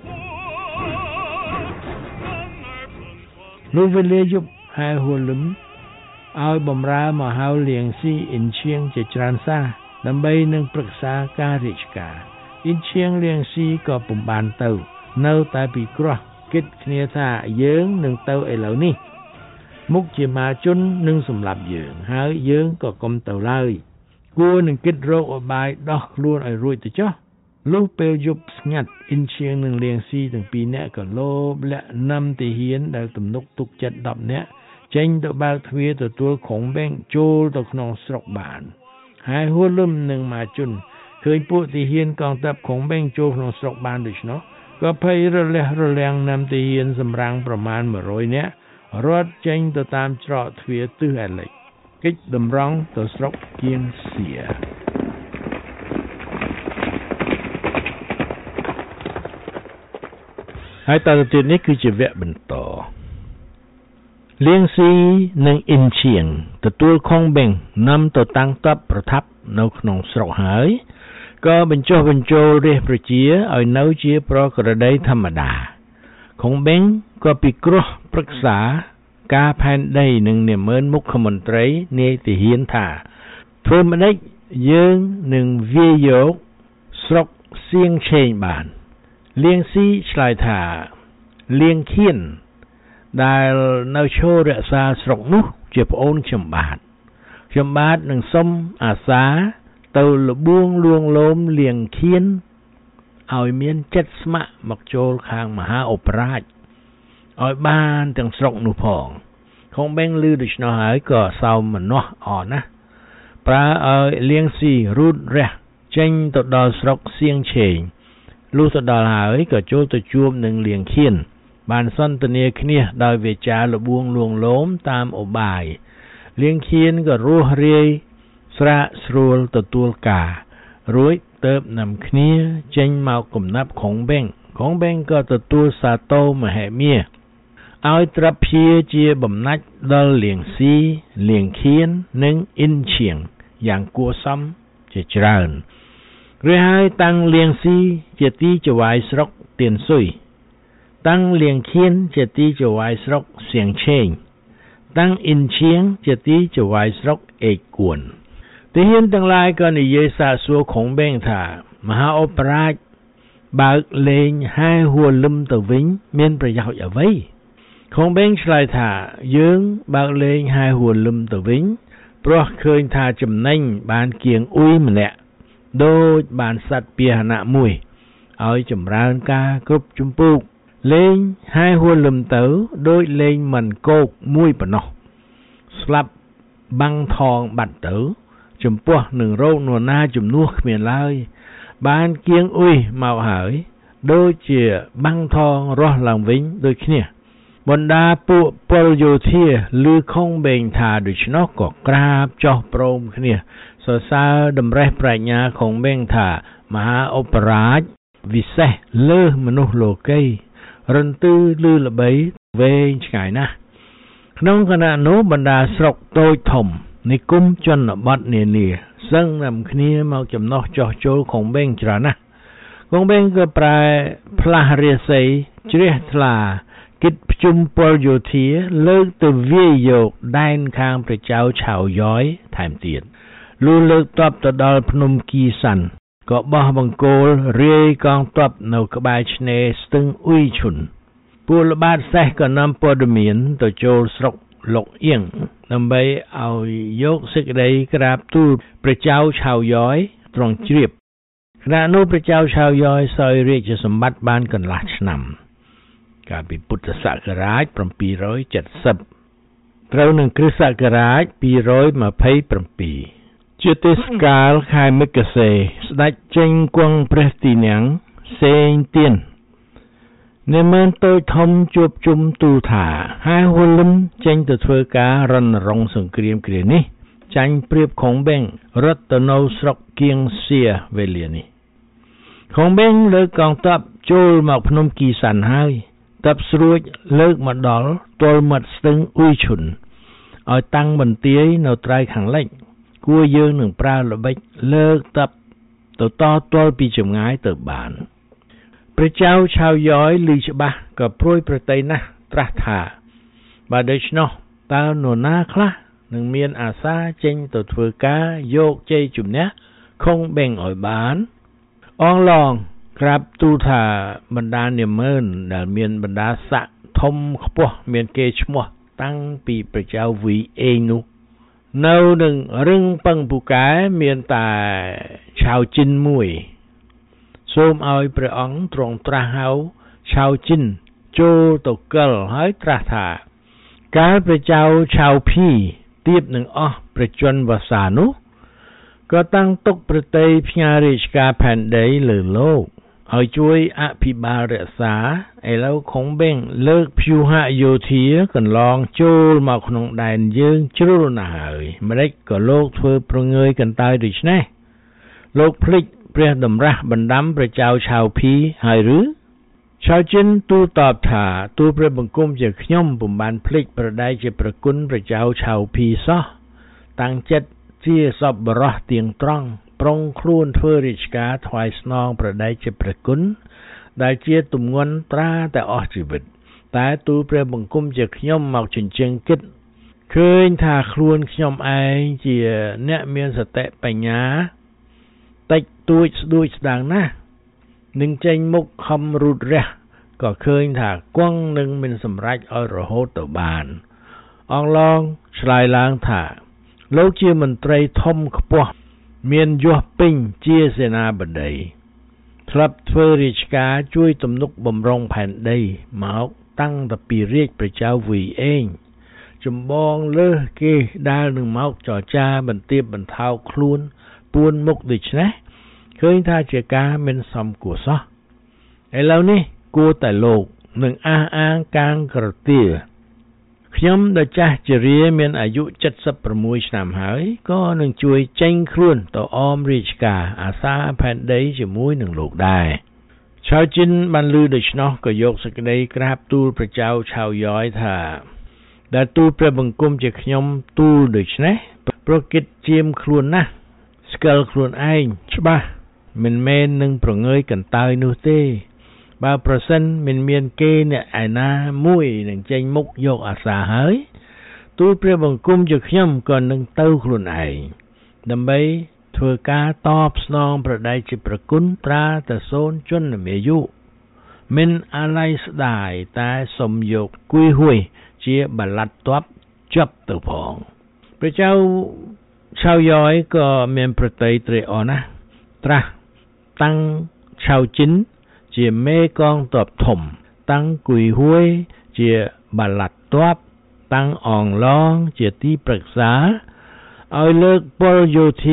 នោះវេលាយប់ហើយហួលលឹមឲ្យបំរើមកហៅលៀងស៊ីអ៊ីនឈៀងជាច្រើនសារដើម្បីនឹងប្រឹក្សាការរាជការអ៊ីនឈៀងលៀងស៊ីក៏ពុំបានទៅនៅតែពីក្រោះគិតគ្នាថាយើងនឹងទៅឥឡូវនេះមុខជាមាជននឹងសម្លាប់យើងហើយយើងក៏កុំទៅឡើយគួរនឹងគិតរកឧបាយដោះខ្លួនឲ្យរួចទៅចុះលុះពេលយប់ស្ងាត់អ៊ីនឈៀងនិងលៀងស៊ីទាំងពីរនាក់ក៏លោបលាក់នាំទាហានដែលទំនុកទុកចិត្ត10នាក់ចេញទៅបើកទ្វារទទួលក្រុងបេងចូលទៅក្នុងស្រុកបានហើយហួលលឹមនឹងមាជនឃើញពួកទាហានកងទ័ពក្រុងបេងចូលក្នុងស្រុកបានដូច្នោះក៏ភ័យរលះរលាំងនាំទាហានសម្រាំងប្រមាណ100នាក់រត់ចេញទៅតាមច្រកទ្វារទិសអាឡិចគេចតម្រង់ទៅស្រុកគៀងសៀហើយតទៅទៀតនេះគឺជាវគ្គបន្តលៀងស៊ីនិងអ៊ីនឈៀងទទួលខុងបេងនាំទៅតាំងទ័ពប្រថាប់នៅក្នុងស្រុកហើយក៏បញ្ចុះបញ្ចូលរាជប្រជាឲ្យនៅជាប្រក្រតីធម្មតាខុងបេងក៏ពិគ្រោះប្រឹក្សាការផែនដីនឹងនាម៉ឺនមុខមន្ត្រីនាយទាហានថាធ្វើម្ដេចយើងនឹងវាយយកស្រុកសៀងឆេងបានលៀងស៊ីឆ្លើយថាលៀងខៀនដែលនៅឈររក្សាស្រុកនោះជាប្អូនខ្ញុំបាទនឹងសុំអាសាទៅលបួងលួងលោមលៀងខៀនឲ្យមានចិត្តស្ម័គ្រមកចូលខាងមហាឧបរាជឲ្យបានទាំងស្រុកនោះផងខុងបេងឮដូច្នោះហើយក៏សោមមនោះអរណាស់ប្រើឲ្យលៀងស៊ីរូតរះចេញទៅដល់ស្រុកសៀងឆេងលុះទៅដល់ហើយក៏ចូលទៅជួបនឹងលៀងខៀនបានសន្ទនាគ្នាដោយវាចាលបួងលួងលោមតាមឧបាយលៀងខៀនក៏រស់រាយស្រាកស្រួលទទួលការរួចទៅនាំគ្នាចេញមកគំនាប់ខុងបេងក៏ទទួលសាទរមហិមាឲ្យត្រាប់ព្យាជាបំណាច់ដល់លៀងស៊ីលៀងខៀននិងអ៊ីនឈៀងយ៉ាងគួរសមជាច្រើនរួចហើយតាំងលៀងស៊ីជាទីចវាយស្រុកទៀនស៊ុយតាំងលៀងខៀនជាទីចវាយស្រុកសៀងឆេងតាំងអ៊ីនឈៀងជាទីចវាយស្រុកអេកគួនទាហានទាំងឡាយក៏និយាយសាកសួរខុងបេងថាមហាឧបរាជបើកលេងហែហួលលឹមទៅវិញមានប្រយោជន៍អ្វីខុងបេងឆ្លើយថាយើងបើកលេងហែហួលលឹមទៅវិញព្រោះឃើញថាចំណេញបានគៀងអ៊ុយម្នាក់ដូចបានសត្វពាហនៈមួយឲ្យចម្រើនការគ្រប់ជំពូកលេងហែហួលលឹមទៅដូចលេងមិនគោកមួយប៉ុណ្ណោះស្លាប់បាំងថងបាត់ទៅចំពោះនឹងរោគនរណាជំនួសគ្មានឡើយបានគៀងអ៊ុយមកហើយដូចជាបាំងថងរស់ឡើងវិញដូចគ្នាបណ្ដាពួកពលយោធាឮខុងបេងថាដូច្នោះក៏ក្រាបចុះព្រមគ្នាសរសើរតម្រេះប្រាជ្ញាខុងបេងថាមហាឧបរាជវិសេសលើសមនុស្សលោកីរន្ទឺឮល្បីវែងឆ្ងាយណាស់ក្នុងគណៈនោះបណ្ដាស្រុកតូចធំនិគមជនបទនានាសឹងនាំគ្នាមកចំណោះចោះចូលខុងបេងច្រើនណាស់ខុងបេងក៏ប្រែផ្លាស់រាសីជ្រះថ្លាគិតភ្ជុំពលយោធាលើកទៅវាយយកដែនខាងព្រះចៅឆៅយ៉យថែមទៀតលុះលើកទ័ពទៅដល់ភ្នំគីសាន់ក៏បោះបង្គោលរាយកងទ័ពនៅក្បែរឆ្នេរស្ទឹងអ៊ុយឈុនពួកល្បាតសេះក៏នាំព័ត៌មានទៅចូលស្រុកលុកអៀងដើម្បីឲ្យយកសេចក្តីក្រាបទូលព្រះចៅឆៅយ៉យត្រង់ជ្រាបខណៈនោះព្រះចៅឆៅយ៉យសោយរាជសម្បត្តិបានកន្លះឆ្នាំកាលពីពុទ្ធសករាជ770ត្រូវនឹងគ្រិស្តសករាជ227ជាទេសកាលខែមិគសេស្ដេចចេញគង់ព្រះទីនាំងសេងទៀននិមន្តតូចធំជួបជុំទូលថាហើយហួលលឹមចេញទៅធ្វើការរណรงค์សង្គ្រាមគ្រានេះចាញ់ព្រៀបខុងបេងរត់ទៅនៅស្រុកគៀងសៀវេលានេះខុងបេងលើកកងទ័ពចូលមកភ្នំគីសាន់ហើយតបស្រួចលើកមកដល់ទល់មាត់ស្ទឹងអ៊ុយឈុនឲ្យតាំងបន្ទាយនៅត្រៃខាងលិចគួរយើងនឹងប្រើល្បិចលើកតបទៅតទល់ពីចម្ងាយទៅបានព្រះចៅឆាវយ៉យឮច្បាស់ក៏ព្រួយប្រទៃណាស់ត្រាស់ថាបើដូច្នោះតើនរណាខ្លះនឹងមានអាសាចេញទៅធ្វើការយកជ័យជំនះខុងបេងឲ្យបានអងឡងក្រាបទូលថាបណ្ដានាម៉ឺនដែលមានបណ្ដាស័ក្តិធំខ្ពស់មានគេឈ្មោះតាំងពីព្រះចៅវីអេងនោះនៅនឹងរឹងពឹងពូកែមានតែឆាវជីនមួយសូមឲ្យព្រះអង្គទ្រង់ត្រាស់ហៅឆាវជីនចូលទៅកិលហើយត្រាស់ថាកាលព្រះចៅឆាវភីទៀបនឹងអស់ព្រះជន្មវស្សានោះក៏តាំងទុកប្រតិផ្ញើរាជការផែនដីលើលោកឲ្យជួយអភិបាលរក្សាឥឡូវខុងបេងលើកព្យូហយោធាកន្លងចូលមកក្នុងដែនយើងជ្រុលណាស់ហើយម្ដេចក៏លោកធ្វើប្រងើយកន្តើយដូច្នេះលោកភ្លេចព្រះតម្រាស់បណ្ដាំព្រះចៅឆាវភីហើយឬឆាវជីនទូលតបថាទូលព្រះបង្គំជាខ្ញុំពុំបានភ្លេចប្រដៅជាប្រគុណព្រះចៅឆាវភីសោះតាំងចិត្តជាសប្បុរសទៀងត្រង់ប្រុងខ្លួនធ្វើរាជការថ្វាយស្នងប្រដៅជាព្រះគុណដែលជាទំងន់ត្រាតែអស់ជីវិតតែទូលព្រះបង្គំជាខ្ញុំមកជញ្ជឹងគិតឃើញថាខ្លួនខ្ញុំឯងជាអ្នកមានសតិបញ្ញាតិចតួចស្ដួចស្ដាងណាស់នឹងចេញមុខខំរូតរះក៏ឃើញថាគង់នឹងមិនសម្រេចឲ្យរហូតទៅបានអងឡងឆ្លើយឡើងថាលោកជាមន្ត្រីធំខ្ពស់មានយសពេញជាសេនាបតីធ្លាប់ធ្វើរាជការជួយទំនុកបំរុងផែនដីមកតាំងតែពីរាជព្រះចៅវីអេងចម្បងលើសគេដែលនឹងមកចរចាបន្ទាបបន្ថោកខ្លួនពួនមុខដូច្នេះឃើញថាជាការមិនសមគួរសោះឥឡូវនេះគួរតែលោកនឹងអះអាងកាងក្រទាខ្ញុំដែលចាស់ជារាមានអាយុ76ឆ្នាំហើយក៏នឹងជួយចេញខ្លួនទៅអមរាជការអាសាផែនដីជាមួយនឹងលោកដែរឆាវជីនបានឮដូច្នោះក៏យកសេចក្តីក្រាបទូលព្រះចៅឆាវយ៉យថាដែលទូលព្រះបង្គំជាខ្ញុំទូលដូច្នេះប្រគិតជាមខ្លួនណាស់ស្គាល់ខ្លួនឯងច្បាស់មិនមែននឹងប្រងើយកន្តើយនោះទេបើប្រសិនមិនមានគេអ្នកឯណាមួយនឹងចេញមុខយកអាសាហើយទូលព្រះបង្គំជាខ្ញុំក៏នឹងទៅខ្លួនឯងដើម្បីធ្វើការតបស្នងប្រដៅជាប្រគុណត្រាតែសូនជន្មាយុមិនអាល័យស្ដាយតែសុំយកគួយហួយជាបល័តទ័ពចាប់ទៅផងព្រះចៅឆាវយ៉យក៏មានប្រតិត្រេកអរណាស់ត្រាស់តាំងឆាវជីនជាមេកងទ័ពធំតាំងគួយហួយជាបល័តទ័ពតាំងអងឡងជាទីប្រឹក្សាឲ្យលើកពលយោធា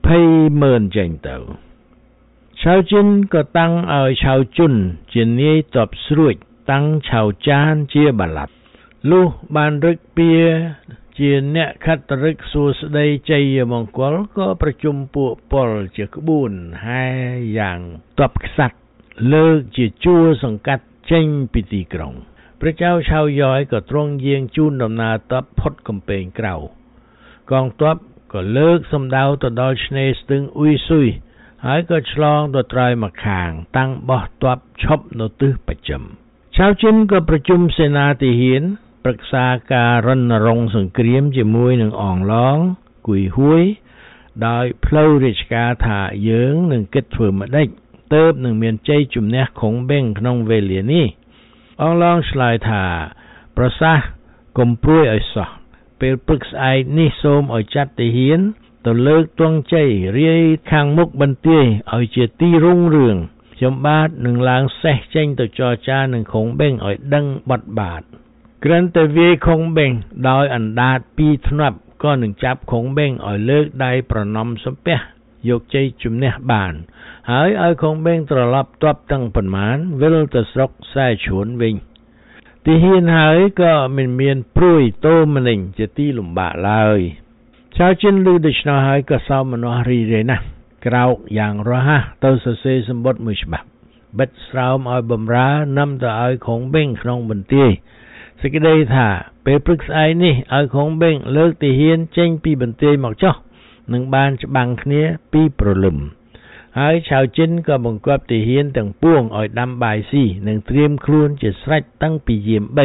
200000ចេញទៅឆាវជីនក៏តាំងឲ្យឆាវជុនជានាយទ័ពស្រួចតាំងឆាវចានជាបល័តលុះបានរឹកពៀជាអ្នកខត្តរិកសួស្ដីជ័យមង្គលក៏ប្រជុំពួកពលជាក្បួនហែយ៉ាងទ័ពក្សត្រលើកជាជួរសង្កាត់ចេញពីទីក្រុងព្រះចៅឆាវយ៉យក៏ទ្រង់យាងជូនដំណើរទ័ពផុតកំពែងក្រៅកងទ័ពក៏លើកសំដៅទៅដល់ឆ្នេរស្ទឹងអ៊ុយស៊ុយហើយក៏ឆ្លងទៅត្រើយម្ខាងតាំងបោះទ័ពឈប់នៅទិសបស្ចិមឆាវជីនក៏ប្រជុំសេនាទាហានប្រឹក្សាការរណรงค์សង្គ្រាមជាមួយនឹងអងឡងគួយហួយដោយផ្លូវរាជការថាយើងនឹងគិតធ្វើម្ដេចទើបនឹងមានជ័យជំនះខុងបេងក្នុងវេលានេះអងឡងឆ្លើយថាប្រសាសន៍កុំព្រួយឲ្យសោះពេលព្រឹកស្អែកនេះសូមឲ្យចាត់ទាហានទៅលើកទង់ជ័យរាយខាងមុខបន្ទាយឲ្យជាទីរុងរឿងខ្ញុំបាទនឹងឡើងសេះចេញទៅចរចានឹងខុងបេងឲ្យដឹងបត់បាទគ្រាន់តែវាយខុងបេងដោយអណ្ដាត2ធ្នាប់ក៏នឹងចាប់ខុងបេងឲ្យលើកដៃប្រណម្យសំពះយកជ័យជំនះបានហើយឲ្យខុងបេងត្រឡប់ទ័ពទាំងប៉ុន្មានវិលទៅស្រុកខ្សែឈួនវិញទីហ៊ានហើយក៏មិនមានព្រួយតូមនិញជាទីលំបាកឡើយឆាវជីនឮដូច្នោះហើយក៏សោមនស្សរីករាយណាស់ក្រោកយ៉ាងរហ័សទៅសរសេរសម្បត្តិមួយច្បាប់បិទស្រោមឲ្យបំរើនាំទៅឲ្យខុងបេងក្នុងបន្ទាយសេចក្តីថាពេលព្រឹកស្អែកនេះឲ្យខុងបេងលើកទាហានចេញពីបន្ទាយមកចុះនឹងបានច្បាំងគ្នាពីព្រលឹមហើយឆៅចិនក៏បង្គាប់ទាហានទាំងពួងឲ្យដាំបាយស៊ីនិងត្រៀមខ្លួនជាស្រេចតាំងពីយាម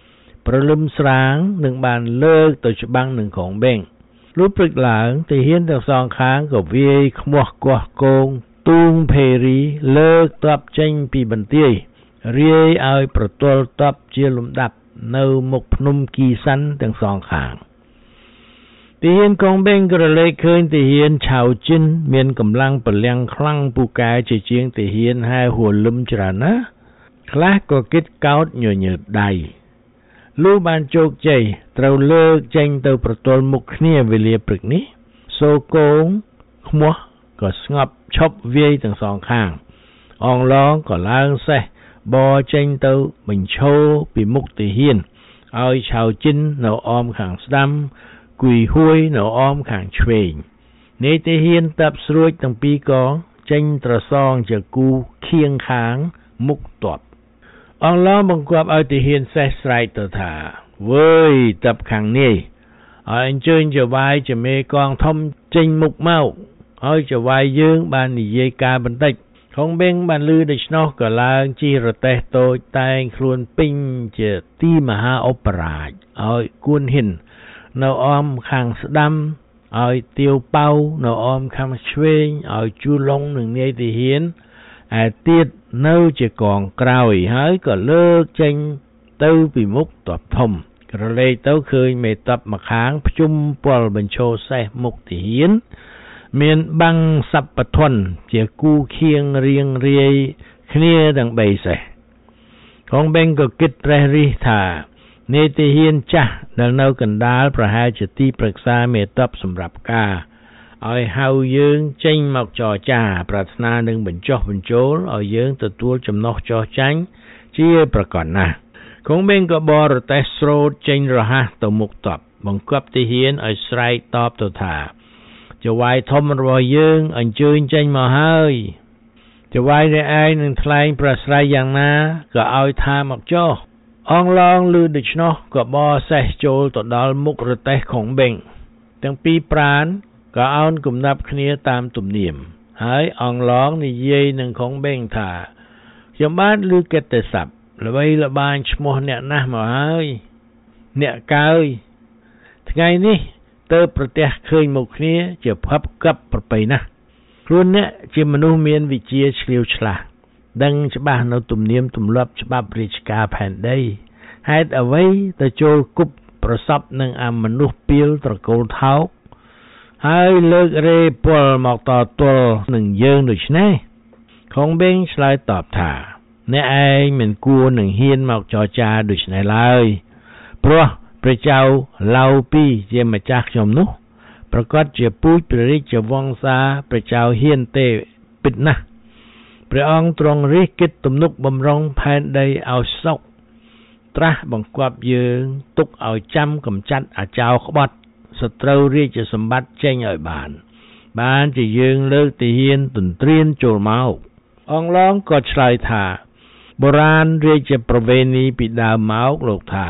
3ព្រលឹមស្រាងនឹងបានលើកទៅច្បាំងនឹងខុងបេងលុះព្រឹកឡើងទាហានទាំងសងខាងក៏វាយខ្មាស់គាស់គងទូងភេរីលើកទ័ពចេញពីបន្ទាយរាយឲ្យប្រទល់ទ័ពជាលំដាប់នៅមុខភ្នំគីសាន់ទាំងសងខាងទាហានខុងបេងក៏រលែកឃើញទាហានឆៅចិនមានកម្លាំងប្រលាំងខ្លាំងពូកែជាជាងទាហានហែហួលឹមច្រើនណាស់ខ្លះក៏គិតកោតញញើតដៃលុះបានជោគជ័យត្រូវលើកចេញទៅប្រទល់មុខគ្នាវេលាព្រឹកនេះសូកងខ្មាស់ក៏ស្ងប់ឈប់វាយទាំងសងខាងអងឡងក៏ឡើងសេះបចេញទៅបញ្ឈរពីមុខទាហានឲ្យឆៅចិននៅអមខាងស្ដាំគួយហួយនៅអមខាងឆ្វេងនាយទាហានតាប់ស្រួចទាំងពីរកងចេញត្រសងជាគូខៀងខាងមុខទ័ពអងឡងបង្គាប់ឲ្យទាហានសេះស្រែកទៅថាវើយតាប់ខាងនេះឲ្យអញ្ជើញចវាយជាមេកងធំចេញមុខមកឲ្យចវាយយើងបាននិយាយការបន្តិចខុងបេងបានលឺដូច្នោះក៏ឡើងជិះរទេះតូចតែងខ្លួនពេញជាទីមហាឧបរាជឲ្យគួនហ៊ិននៅអមខាងស្ដាំឲ្យទាវប៉ៅនៅអមខាងឆ្វេងឲ្យជូឡុងនឹងនាយទាហានឯទៀតនៅជាកងក្រោយហើយក៏លើកចេញទៅពីមុខទ័ពធំក្រឡេកទៅឃើញមេទ័ពម្ខាងភ្ជុំពលបញ្ឈរសេះមុខទាហានមានបាំងសัพពធនជាគូខៀងរៀងរាយគ្នាទាំង3សេះខុងបេងក៏គិតត្រេះរិះថានាយទាហានចាស់ដែលនៅកណ្ដាលប្រហែលជាទីប្រឹក្សាមេទ័ពសម្រាប់ការឲ្យហៅយើងចេញមកចរចាប្រាថ្នានឹងបញ្ចុះបញ្ចូលឲ្យយើងទទួលចំណុះចោះចាញ់ជាប្រកបណាស់ខុងបេងក៏បរទេះស្រោតចេញរហ័សទៅមុខទ័ពបង្គាប់ទាហានឲ្យស្រែកតបទៅថាចវាយធំរបស់យើងអញ្ជើញចេញមកហើយចវាយនេះឯងនឹងថ្លែងប្រស្រ័យយ៉ាងណាក៏ឲ្យថាមកចុះអងឡងឮដូច្នោះក៏បរសេះចូលទៅដល់មុខរទេះខុងបេងទាំងពីរប្រានក៏អោនគំនាប់គ្នាតាមទំនៀមហើយអងឡងនិយាយនឹងខុងបេងថាខ្ញុំបានឮកិត្តិស័ព្ទល្បីល្បាញឈ្មោះអ្នកណាស់មកហើយអ្នកកើយថ្ងៃនេះទៅប្រទះឃើញមុខគ្នាជាផាប់កັບប្របីណាស់ខ្លួនអ្នកជាមនុស្សមានវិជ្ជាឆ្លៀវឆ្លាស់ដឹងច្បាស់នៅទំនៀមទម្លាប់ច្បាប់រាជការផែនដីហេតុអ្វីទៅចូលគប់ប្រសពនឹងអាមនុស្សពីលត្រកូលថោកហើយលើករេពលមកតទល់នឹងយើងដូច្នេះខុងបេងឆ្លើយតបថាអ្នកឯងមិនគួរនឹងហ៊ានមកចរចាដូច្នេះឡើយព្រោះព្រះចៅឡៅពីជាម្ចាស់ខ្ញុំនោះប្រកាសជាពូជព្រះរាជវង្សាព្រះចៅហ៊ានទេពិតណាស់ព្រះអង្គទ្រង់រិះគិតទំនុកបំរុងផែនដីឲ្យសុខត្រាស់បង្គាប់យើងទុកឲ្យចាំកំចាត់អាចោក្បត់សត្រូវរាជសម្បត្តិចេញឲ្យបានជាយើងលើកទាហានទន្ទ្រានចូលមកអងឡងក៏ឆ្លើយថាបុរាណរាជប្រវេណីពីដើមមកលោកថា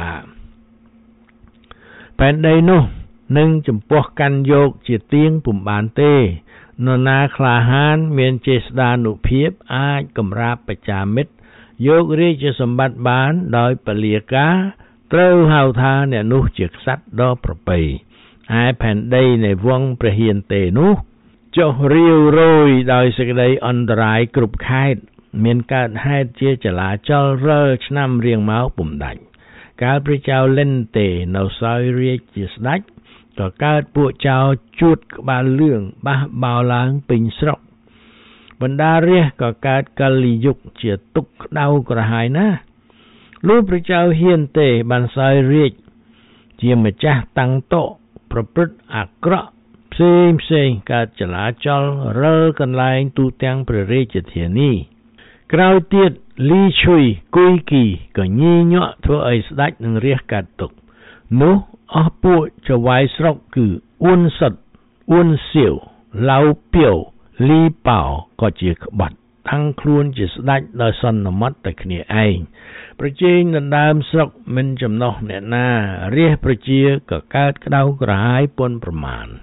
ផែនដីនោះនឹងចំពោះកាន់យកជាទៀងពុំបានទេនរណាក្លាហានមានចេស្តានុភាពអាចកម្រាបបច្ចាមិត្តយករាជសម្បត្តិបានដោយពលាការត្រូវហៅថាអ្នកនោះជាក្សត្រដ៏ប្រពៃឯផែនដីនៃវង្សព្រះហ៊ានទេនោះចុះរាវរយដោយសេចក្តីអន្តរាយគ្រប់ខេត្តមានកើតហេតុជាចលាចលរាល់ឆ្នាំរៀងមកពុំដាច់កាលព្រះចៅលិនទេនៅសោយរាជជាស្ដេចក៏កើតពួកចៅជួតក្បាលលឿងបះបោឡើងពេញស្រុកបណ្ដារាជក៏កើតកលយុគជាទុក្ខក្តៅក្រហាយណាស់លុះព្រះចៅហ៊ានទេបានសោយរាជជាម្ចាស់តាំងតក់ប្រព្រឹត្តអាក្រក់ផ្សេងកើតចលាចលរិលកន្លែងទូទាំងព្រះរាជធានីក្រោយទៀតលីឈុយគុយគីក៏ញីញក់ធ្វើឲ្យស្ដេចនឹងរាជកាត់ទុកនោះអស់ពួកចវាយស្រុកគឺអ៊ុនសុតអ៊ុនសៀវឡៅពីវលីប៉ោក៏ជាក្បត់តាំងខ្លួនជាស្ដេចដោយសន្មតតែគ្នាឯងប្រជាដណ្ដើមស្រុកមិនចំណោះអ្នកណារាជប្រជាក៏កើតក្តៅក្រហាយពន់ប្រមាណ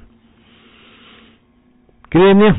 គ្រានោះ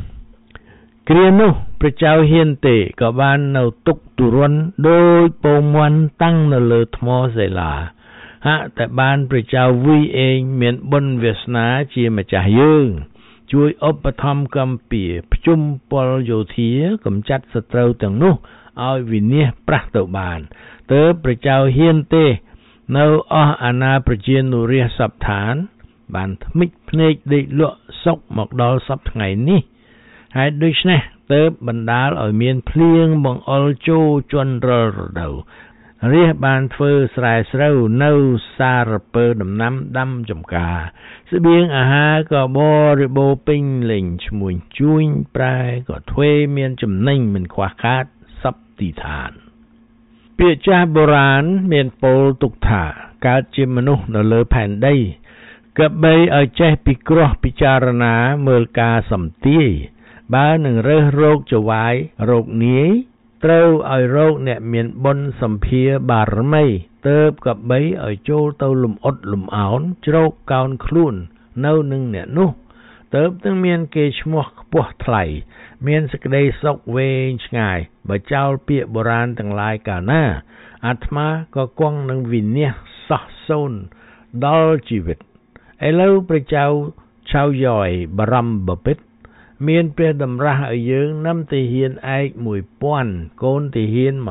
ព្រះចៅហ៊ានទេក៏បាននៅទុកទុរន់ដោយពងមាន់តាំងនៅលើថ្មសិលាហាក់តែបានព្រះចៅវីឯងមានបុណ្យវាសនាជាម្ចាស់យើងជួយឧបត្ថម្ភកម្ពុជាភ្ជុំពលយោធាកម្ចាត់សត្រូវទាំងនោះឲ្យវិនាសប្រះទៅបានទើបព្រះចៅហ៊ានទេនៅអស់អាណាប្រជានុរាស្ត្រសព្វឋានបានថ្មិចភ្នែកដេកលក់សុកមកដល់សព្វថ្ងៃនេះហើយដូច្នេះទើបបណ្ដាលឲ្យមានភ្លៀងបង្អុរចូលជន់រលរដូវរាជបានធ្វើស្រែស្រូវនៅសារពើដំណាំដាំចម្ការស្បៀងអាហារក៏បរិបូរពេញលេញឈ្មួញជួញប្រែក៏ទ្វេមានចំណេញមិនខ្វះខាតសពទីឋានពាក្យចាស់បុរាណមានពោលទុកថាកើតជាមនុស្សនៅលើផែនដីក៏បីឲ្យចេះពិគ្រោះពិចារណាមើលការសំទាយបើនឹងរើសរោគចវាយរោគនាយត្រូវឲ្យរោគអ្នកមានបុណ្យសម្ភារបារមីទើបក៏បីឲ្យចូលទៅលំអុតលំអោនជ្រោកកោនខ្លួននៅនឹងអ្នកនោះទើបទាំងមានគេឈ្មោះខ្ពស់ថ្លៃមានសេចក្តីសុខវែងឆ្ងាយបើចោលពាក្យបុរាណទាំងឡាយកាលណាអាត្មាក៏គង់នឹងវិនាសសោះសូន្យដល់ជីវិតឥឡូវព្រះចៅឆៅយ៉យបរមបពិតមានព្រះតម្រាស់ឲ្យយើងនាំទាហានឯក 1000 កូនទាហាន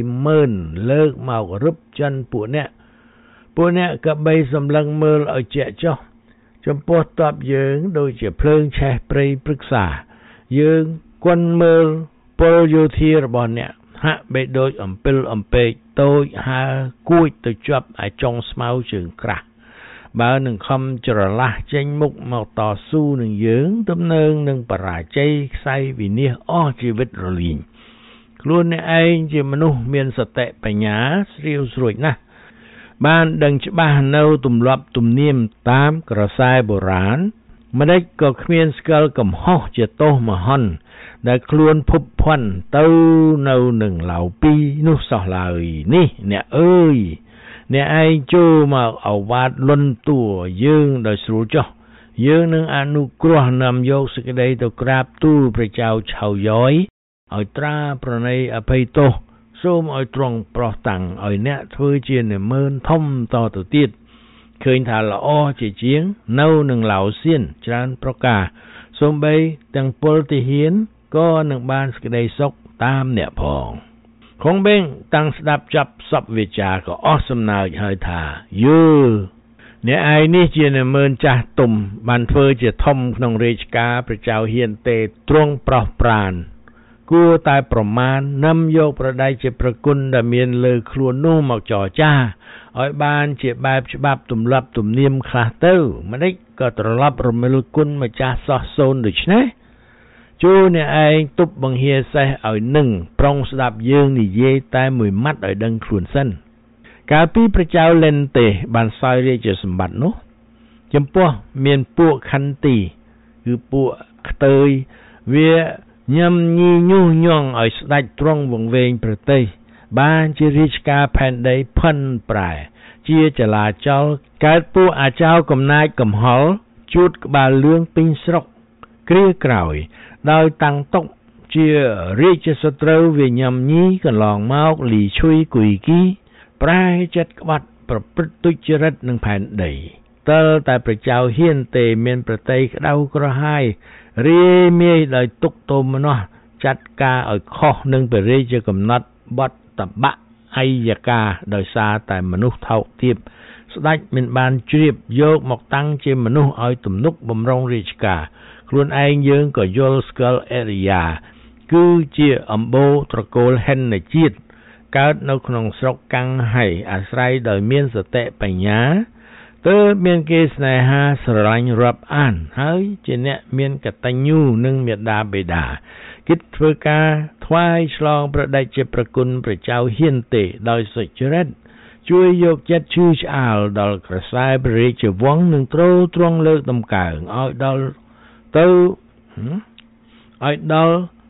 20,000 លើកមករឹបចិនពួកអ្នកក៏បីសម្លឹងមើលឲ្យជាក់ចុះចំពោះតបយើងដូចជាភ្លើងឆេះព្រៃព្រឹក្សាយើងគន់មើលពលយោធារបស់អ្នកហាក់បីដូចអំពិលអំពែកតូចហើគួចទៅជាប់ឲ្យចុងស្មៅជើងក្រាស់បើនឹងខំច្រឡះចេញមុខមកតស៊ូនឹងយើងទំនើងនឹងបរាជ័យខ្សែវិនាសអស់ជីវិតរលីងខ្លួនអ្នកឯងជាមនុស្សមានសតិបញ្ញាស្រាវស្រួចណាស់បានដឹងច្បាស់នៅទម្លាប់ទំនៀមតាមក្រសែបុរាណម្ដេចក៏គ្មានស្គាល់កំហុសជាទោសមហន្តដែលខ្លួនភពភ័ណ្ឌទៅនៅនឹងឡៅពីនោះសោះឡើយនេះអ្នកអើយអ្នកឯងចូលមកអវាទលន់តួយើងដោយស្រួលចុះយើងនឹងអនុគ្រោះនាំយកសេចក្តីទៅក្រាបទូលព្រះចៅឆៅយ៉យឲ្យត្រាប្រណីអភ័យទោសសូមឲ្យទ្រង់ប្រោះតាំងឲ្យអ្នកធ្វើជានិមឺនធំតទៅទៀតឃើញថាល្អជាជាងនៅនឹងឡៅសៀនច្រើនប្រការសូម្បីទាំងពលទាហានក៏នឹងបានសេចក្តីសុខតាមអ្នកផងคงเบ้งតាំងស្ដាប់ចាប់សពវិចារក៏អស់សំណើចហើយថាយឺអ្នកឯងនេះជានិមឺនចាស់ទុំបានធ្វើជាធំក្នុងរាជការព្រះចៅហ៊ានទេទ្រង់ប្រោះប្រានគួរតែប្រមាណនាំយកប្រដៅជាប្រគុណដែលមានលើខ្លួននោះមកចរចាឲ្យបានជាបែបច្បាប់ទម្លាប់ទំនៀមខ្លះទៅម្ដេចក៏ត្រឡប់រមិលគុណម្ចាស់សោះសូន្យដូច្នេះជួអ្នកឯងទប់បង្ហាសេះឲ្យនឹងប្រុងស្ដាប់យើងនិយាយតែមួយម៉ាត់ឲ្យដឹងខ្លួនសិនកាលពីព្រះចៅលែនទេបានសោយរាជសម្បត្តិនោះចំពោះមានពួកខន្ទីគឺពួកខ្ទើយវាញ៉ាំញីញុះញង់ឲ្យស្ដេចទ្រង់វង្វេងប្រទេសបានជារាជការផែនដីផិនប្រែជាចលាចលកើតពួកអាចៅកំណាចកំហល់ជួតក្បាលលឿងពេញស្រុកគ្រាក្រោយដោយតាំងតុកជារាជសត្រូវវាញ៉ាំញីកន្លងមកលីឈុយគួយគីប្រែចិត្តក្បត់ប្រព្រឹត្តទុច្ចរិតនឹងផែនដីតើតែព្រះចៅហ៊ានទេមានប្រតិយក្តៅក្រហាយរាមាយដោយទុកទោមនោះចាត់ការឲ្យខុសនឹងព្រះរាជកំណត់បទតបៈអយកាដោយសារតែមនុស្សថោកទាបស្ដេចមិនបានជ្រាបយកមកតាំងជាមនុស្សឲ្យទំនុកបំរុងរាជការខ្លួនឯងយើងក៏យល់ស្គាល់អរិយាគឺជាអំបូរត្រកូលហិនជាតិកើតនៅក្នុងស្រុកកាំងហៃអាស្រ័យដោយមានសតិបញ្ញាទើបមានគេស្នេហាស្រឡាញ់រាប់អានហើយជាអ្នកមានកតញ្ញូនឹងមេដាបេដាគិតធ្វើការថ្វាយឆ្លងប្រដេចជាប្រគុណព្រះចៅហ៊ានទេដោយសុចរិតជួយយកចិត្តឈឺឆ្អាលដល់ក្រសែព្រះរាជវង្សនឹងទ្រទ្រង់លើកតម្កើងឲ្យដល់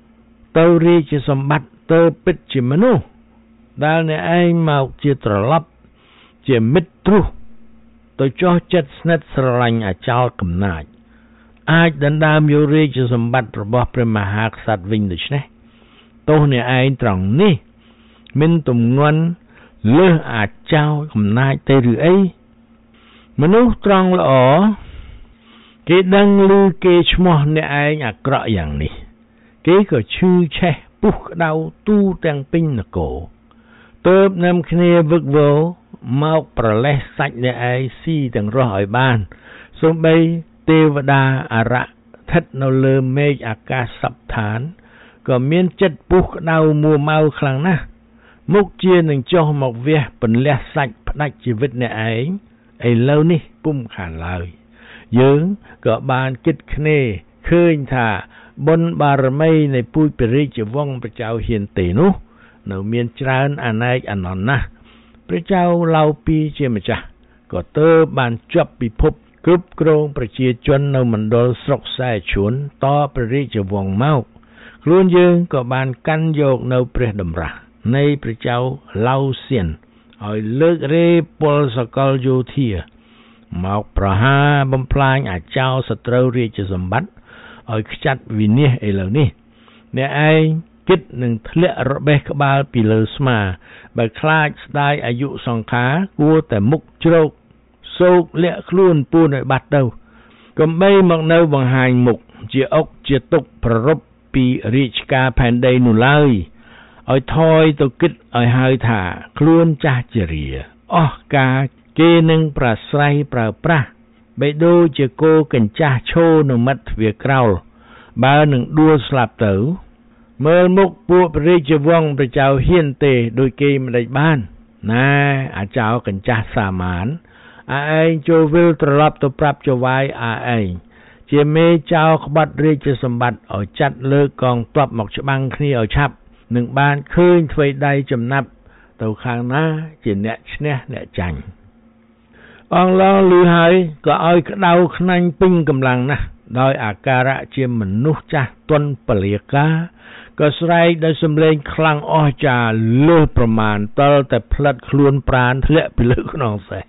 ទៅរាជសម្បត្តិទៅពិតជាមនុស្សដែលអ្នកឯងមកជាត្រឡប់ជាមិត្តទ្រុសទៅចោះចិត្តស្និទ្ធស្រឡាញ់អាចោលកំណាចអាចដណ្ដើមយករាជសម្បត្តិរបស់ព្រះមហាក្សត្រវិញដូច្នេះទោះអ្នកឯងត្រង់នេះមិនទំងន់លើសអាចោលកំណាចទេឬអីមនុស្សត្រង់ល្អគេដឹងឮគេឈ្មោះអ្នកឯងអាក្រក់យ៉ាងនេះគេក៏ឈឺឆេះពុះក្តៅទូទាំងពេញនគរទើបនាំគ្នាវឹកវរមកប្រលេះសាច់អ្នកឯងស៊ីទាំងរស់ឲ្យបានសូម្បីទេវតាអារក្សស្ថិតនៅលើមេឃអាកាសសព្វឋានក៏មានចិត្តពុះក្តៅមួម៉ៅខ្លាំងណាស់មុខជានឹងចុះមកវះពន្លះសាច់ផ្ដាច់ជីវិតអ្នកឯងឥឡូវនេះពុំខានឡើយយើងក៏បានគិតគ្នាឃើញថាបុណ្យបារមីនៃពូជព្រះរាជវង្សព្រះចៅហ៊ានទេនោះនៅមានច្រើនអនេកអនន្តណាស់ព្រះចៅឡៅពីជាម្ចាស់ក៏ទើបបានជាប់ពិភពគ្រប់គ្រងប្រជាជននៅមណ្ឌលស្រុកខ្សែឈួនតព្រះរាជវង្សមកខ្លួនយើងក៏បានកាន់យកនៅព្រះតម្រាស់នៃព្រះចៅឡៅសៀនឲ្យលើករេពលសកលយោធាមកប្រហារបំផ្លាញអាចោលសត្រូវរាជសម្បត្តិឲ្យខ្ចាត់វិនាសឥឡូវនេះអ្នកឯងគិតនឹងធ្លាក់របេះក្បាលពីលើស្មាបើខ្លាចស្ដាយអាយុសង្ខារគួរតែមុខជ្រោកសោកលាក់ខ្លួនពួនឲ្យបាត់ទៅកុំបីមកនៅបង្ហាញមុខជាអុកជាទុកប្ររពពីរាជការផែនដីនោះឡើយឲ្យថយទៅគិតឲ្យហើយថាខ្លួនចាស់ជារាអស់ការគេនឹងប្រស្រ័យប្រើប្រាស់បីដូចជាគោកញ្ចាស់ឈរនៅមាត់ទ្វារក្រោលបើនឹងដួលស្លាប់ទៅមើលមុខពួកព្រះរាជវង្សព្រះចៅហ៊ានទេដោយគេមិនដេចបានណាអាចោលកញ្ចាស់សាមានឯងចូលវិលត្រឡប់ទៅប្រាប់ចៅវាយឯងជាមេចៅក្បត់រាជសម្បត្តិឲ្យចាត់លើកកងទ័ពមកច្បាំងគ្នាឲ្យឆាប់នឹងបានឃើញទ្វេដៃចំណាប់ទៅខាងណាជាអ្នកឈ្នះអ្នកចាញ់អងឡងឮហើយក៏ឲ្យក្តៅខ្នាញ់ពេញកម្លាំងណាស់ដោយអាការៈជាមនុស្សចាស់ទន់ពលាការក៏ស្រែកដោយសំឡេងខ្លាំងអស្ចារ្យលើសប្រមាណតលតែផ្លិតខ្លួនប្រាណធ្លាក់ពីលើខ្នងសេះ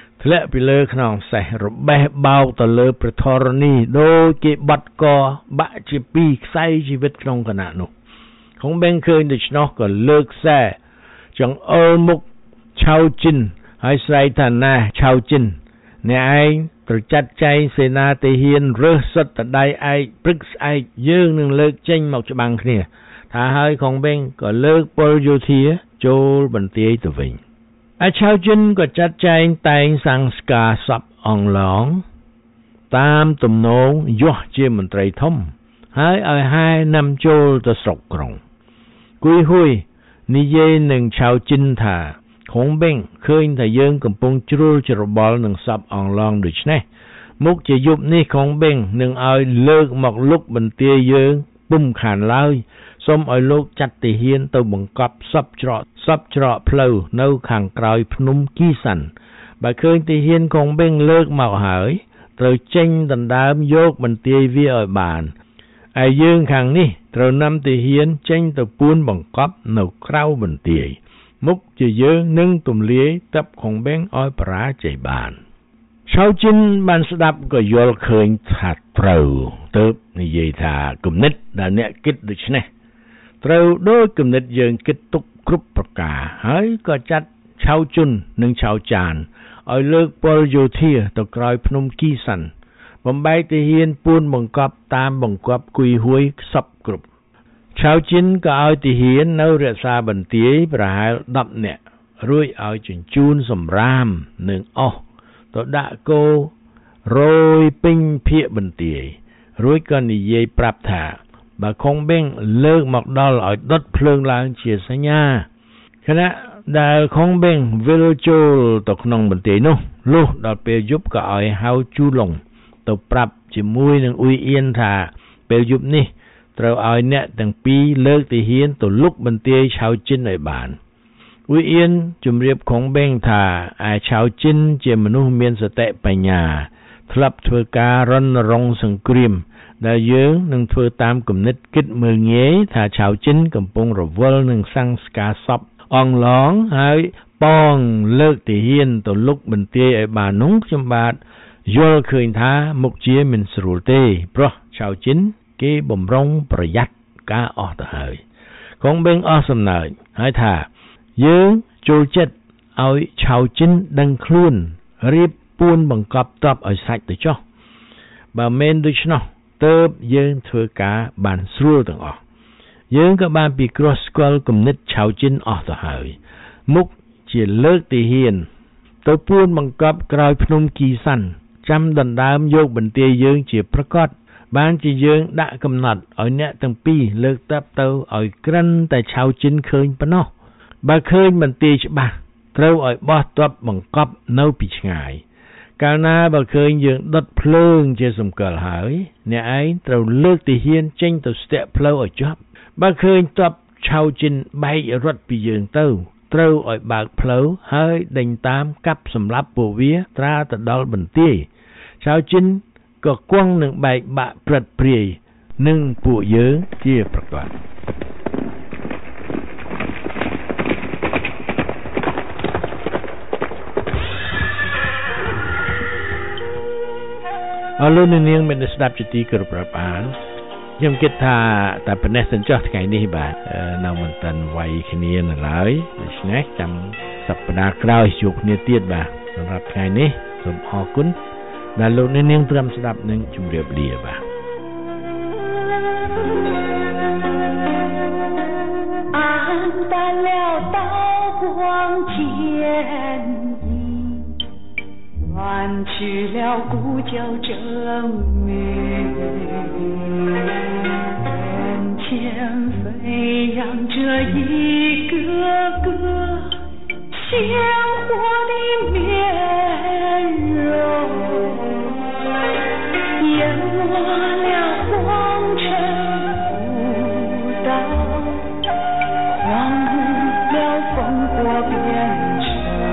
របេះបោកទៅលើព្រះធរណីដូចគេបាត់កបាក់ជាពីរខ្សែជីវិតក្នុងគណៈនោះខងបេងឃើញដូច្នោះក៏លើកខ្សែចង្អុលមុខឆៅជីនហើយស្រែកថាណាឆៅជីនអ្នកឯងត្រូវចាត់ចែងសេនាទាហានរើសសិតតដៃឯកព្រឹកស្អែកយើងនឹងលើកចេញមកច្បាំងគ្នាថាហើយខងបេងក៏លើកពលយោធាចូលបន្ទាយទៅវិញឆៅជីនក៏ចាត់ចែងតែងសង្ស្ការសពអង្ឡងតាមទំនងយោះជាមន្ត្រីធំហើយឲ្យហែនាំចូលទៅស្រុកក្រុងគួយហួយនិយាយនឹងឆៅជីនថាខងបេងឃើញថាយើងកំពុងជ្រួលច្របល់នឹងសពអង្ឡងដូច្នេះមុខជាយប់នេះខងបេងនឹងឲ្យលើកមកលុកបន្ទាយយើងពុំខានឡើយសូមឲ្យលោកចាត់ទាហានទៅបង្កប់សពច្រកផ្លូវនៅខាងក្រោយភ្នំគីសាន់បើឃើញទាហានខងបេងលើកមកហើយត្រូវចេញដណ្ដើមយកបន្ទាយវាឲ្យបានហើយយើងខាងនេះត្រូវនាំទាហានចេញទៅពួនបង្កប់នៅក្រៅបន្ទាយមុខជាយើងនឹងទម្លាយតាប់ខងបេងឲ្យបរាជ័យបានឆៅជីនបានស្ដាប់ក៏យល់ឃើញថាត្រូវទើបនិយាយថាគំនិតដែលអ្នកគិតដូច្នេះត្រូវដោយគំនិតយើងគិតទុកគ្រប់ប្រការហើយក៏ចាត់ឆៅជុននិងឆៅចានឲ្យលើកពលយោធាទៅក្រោយភ្នំគីសាន់បំបែកទាហានពួនបង្កប់តាមបង្កប់គួយហួយសពគ្រប់ឆៅជីនក៏ឲ្យទាហាននៅរក្សាបន្ទាយប្រហែល10នាក់រួចឲ្យជញ្ជូនសម្រាមនិងអស់ទៅដាក់គោរយពេញភាគបន្ទាយរួចក៏និយាយប្រាប់ថាបើខងបេងលើកមកដល់ឲ្យដុតភ្លើងឡើងជាសញ្ញាខណៈដែលខងបេងវិលចូលទៅក្នុងបន្ទាយនោះលុះដល់ពេលយប់ក៏ឲ្យហៅជូឡុងទៅប្រាប់ជាមួយនឹងអ៊ុយអៀនថាពេលយប់នេះត្រូវឲ្យអ្នកទាំងពីរលើកទាហានទៅលុកបន្ទាយឆៅជីនឲ្យបានអ៊ុយអៀនជំរាបខងបេងថាឯឆៅជីនជាមនុស្សមានសតិបញ្ញាធ្លាប់ធ្វើការរណรงค์សង្គ្រាមដែលយើងនឹងធ្វើតាមគំនិតគិតមើលងាយថាชาวចិនកំពុងរវល់នឹងសង្ស្ការសពអងឡងហើយប៉ងលើកទាហានទៅលុកបន្ទាយឲ្យបាននោះខ្ញុំបាទយល់ឃើញថាមុខជាមិនស្រួលទេព្រោះชาวចិនគេបំរុងប្រយ័ត្នការអស់ទៅហើយគង់បេងអស់សំណើចហើយថាយើងចូលចិត្តឲ្យชาวចិនដឹងខ្លួនរៀបពួនបង្កប់ទ្រព្យឲ្យសាច់ទៅចុះបើមិនដូច្នោះទើបយើងធ្វើការបានស្រួលទាំងអស់យើងក៏បានពិគ្រោះស្គាល់គំនិតชาวចិនអស់ទៅហើយមុខជាលើកទាហានទៅពួនបង្កប់ក្រោយភ្នំគីសាន់ចាំដណ្ដើមយកបន្ទាយយើងជាប្រកាសបានជាយើងដាក់កំណត់ឲ្យអ្នកទាំងពីរលើកតាប់ទៅឲ្យក្រិនតែชาวចិនឃើញប៉ុណ្ណោះបើឃើញបន្ទាយច្បាស់ត្រូវឲ្យបោះទ័ពបង្កប់នៅពីឆ្ងាយកាលណាបើឃើញយើងដុតភ្លើងជាសម្គាល់ហើយអ្នកឯងត្រូវលើកទាហានចេញទៅស្ទាក់ផ្លូវឲ្យជាប់បើឃើញទ័ពชาวចិនបែករត់ពីយើងទៅត្រូវឲ្យបើកផ្លូវហើយដេញតាមកាប់សម្លាប់ពួកវាត្រាទៅដល់បន្ទាយชาวចិនក៏គង់នឹងបែកបាក់ព្រឹតព្រាយនឹងពួកយើងជាប្រកាសអរលោកនាងមានស្ដាប់ជាទីគោរពរាប់អានខ្ញុំគិតថាតែប៉ុណ្ណេះសិនចុះថ្ងៃនេះបាទនៅមិនតាន់វាយគ្នានៅឡើយដូច្នេះចាំសប្តាហ៍ក្រោយជួបគ្នាទៀតបាទសម្រាប់ថ្ងៃនេះសូមអរគុណដែលលោកនាងត្រឹមស្ដាប់និងជម្រាបលាបាទ换去了故交证明，眼前飞扬着一个个鲜活的面容，淹没了红尘不道，荒芜了烽火边城。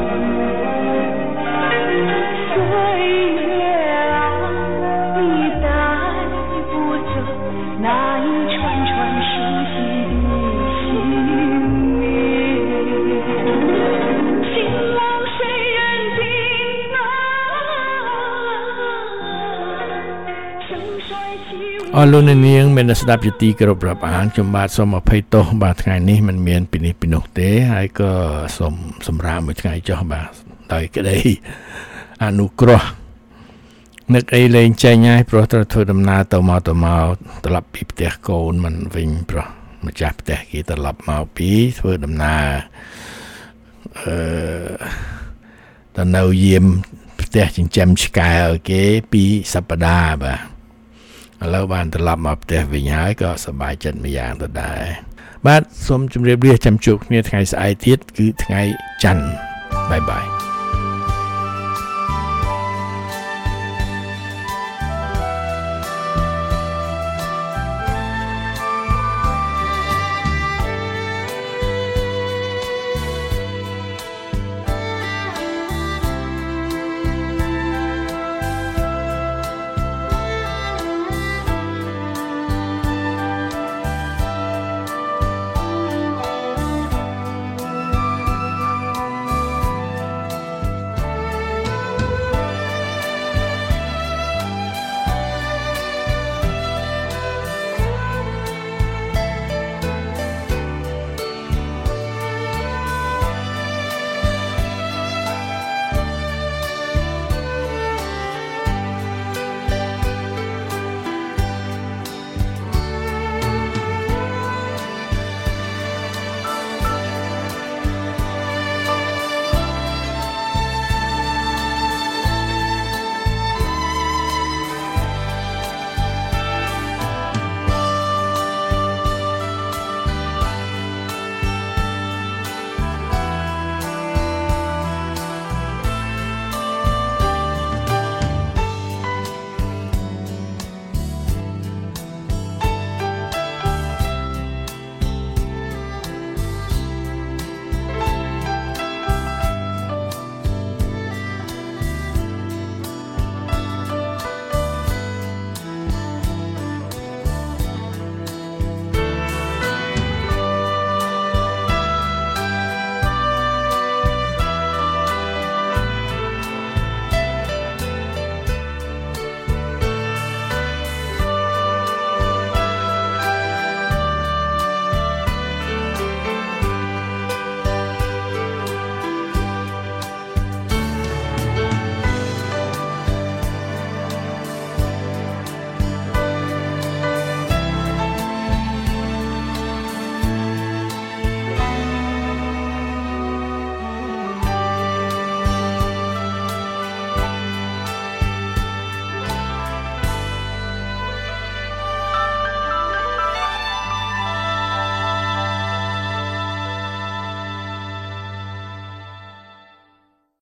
អរលោកនាងមានស្ដាប់ជាទីគោរពរាប់អានខ្ញុំបាទសូមអភ័យទោសបាទថ្ងៃនេះមិនមានពីនេះពីនោះទេហើយក៏សូមសម្រាមមួយថ្ងៃចុះបាទដោយក្តីអនុគ្រោះនឹកអីលេងចេញហើយព្រោះត្រូវធ្វើដំណើរទៅមកត្រឡប់ពីផ្ទះកូនមិនវិញព្រោះម្ចាស់ផ្ទះគេត្រឡប់មកពីធ្វើដំណើរទៅនៅយាមផ្ទះចិញ្ចឹមឆ្កែឲ្យគេ2សប្តាហ៍បាទឥឡូវបានត្រឡប់មកផ្ទះវិញហើយក៏សប្បាយចិត្តមួយយ៉ាងទៅដែរបាទសូមជម្រាបលាចាំជួបគ្នាថ្ងៃស្អែកទៀតគឺថ្ងៃច័ន្ទបាយបាយ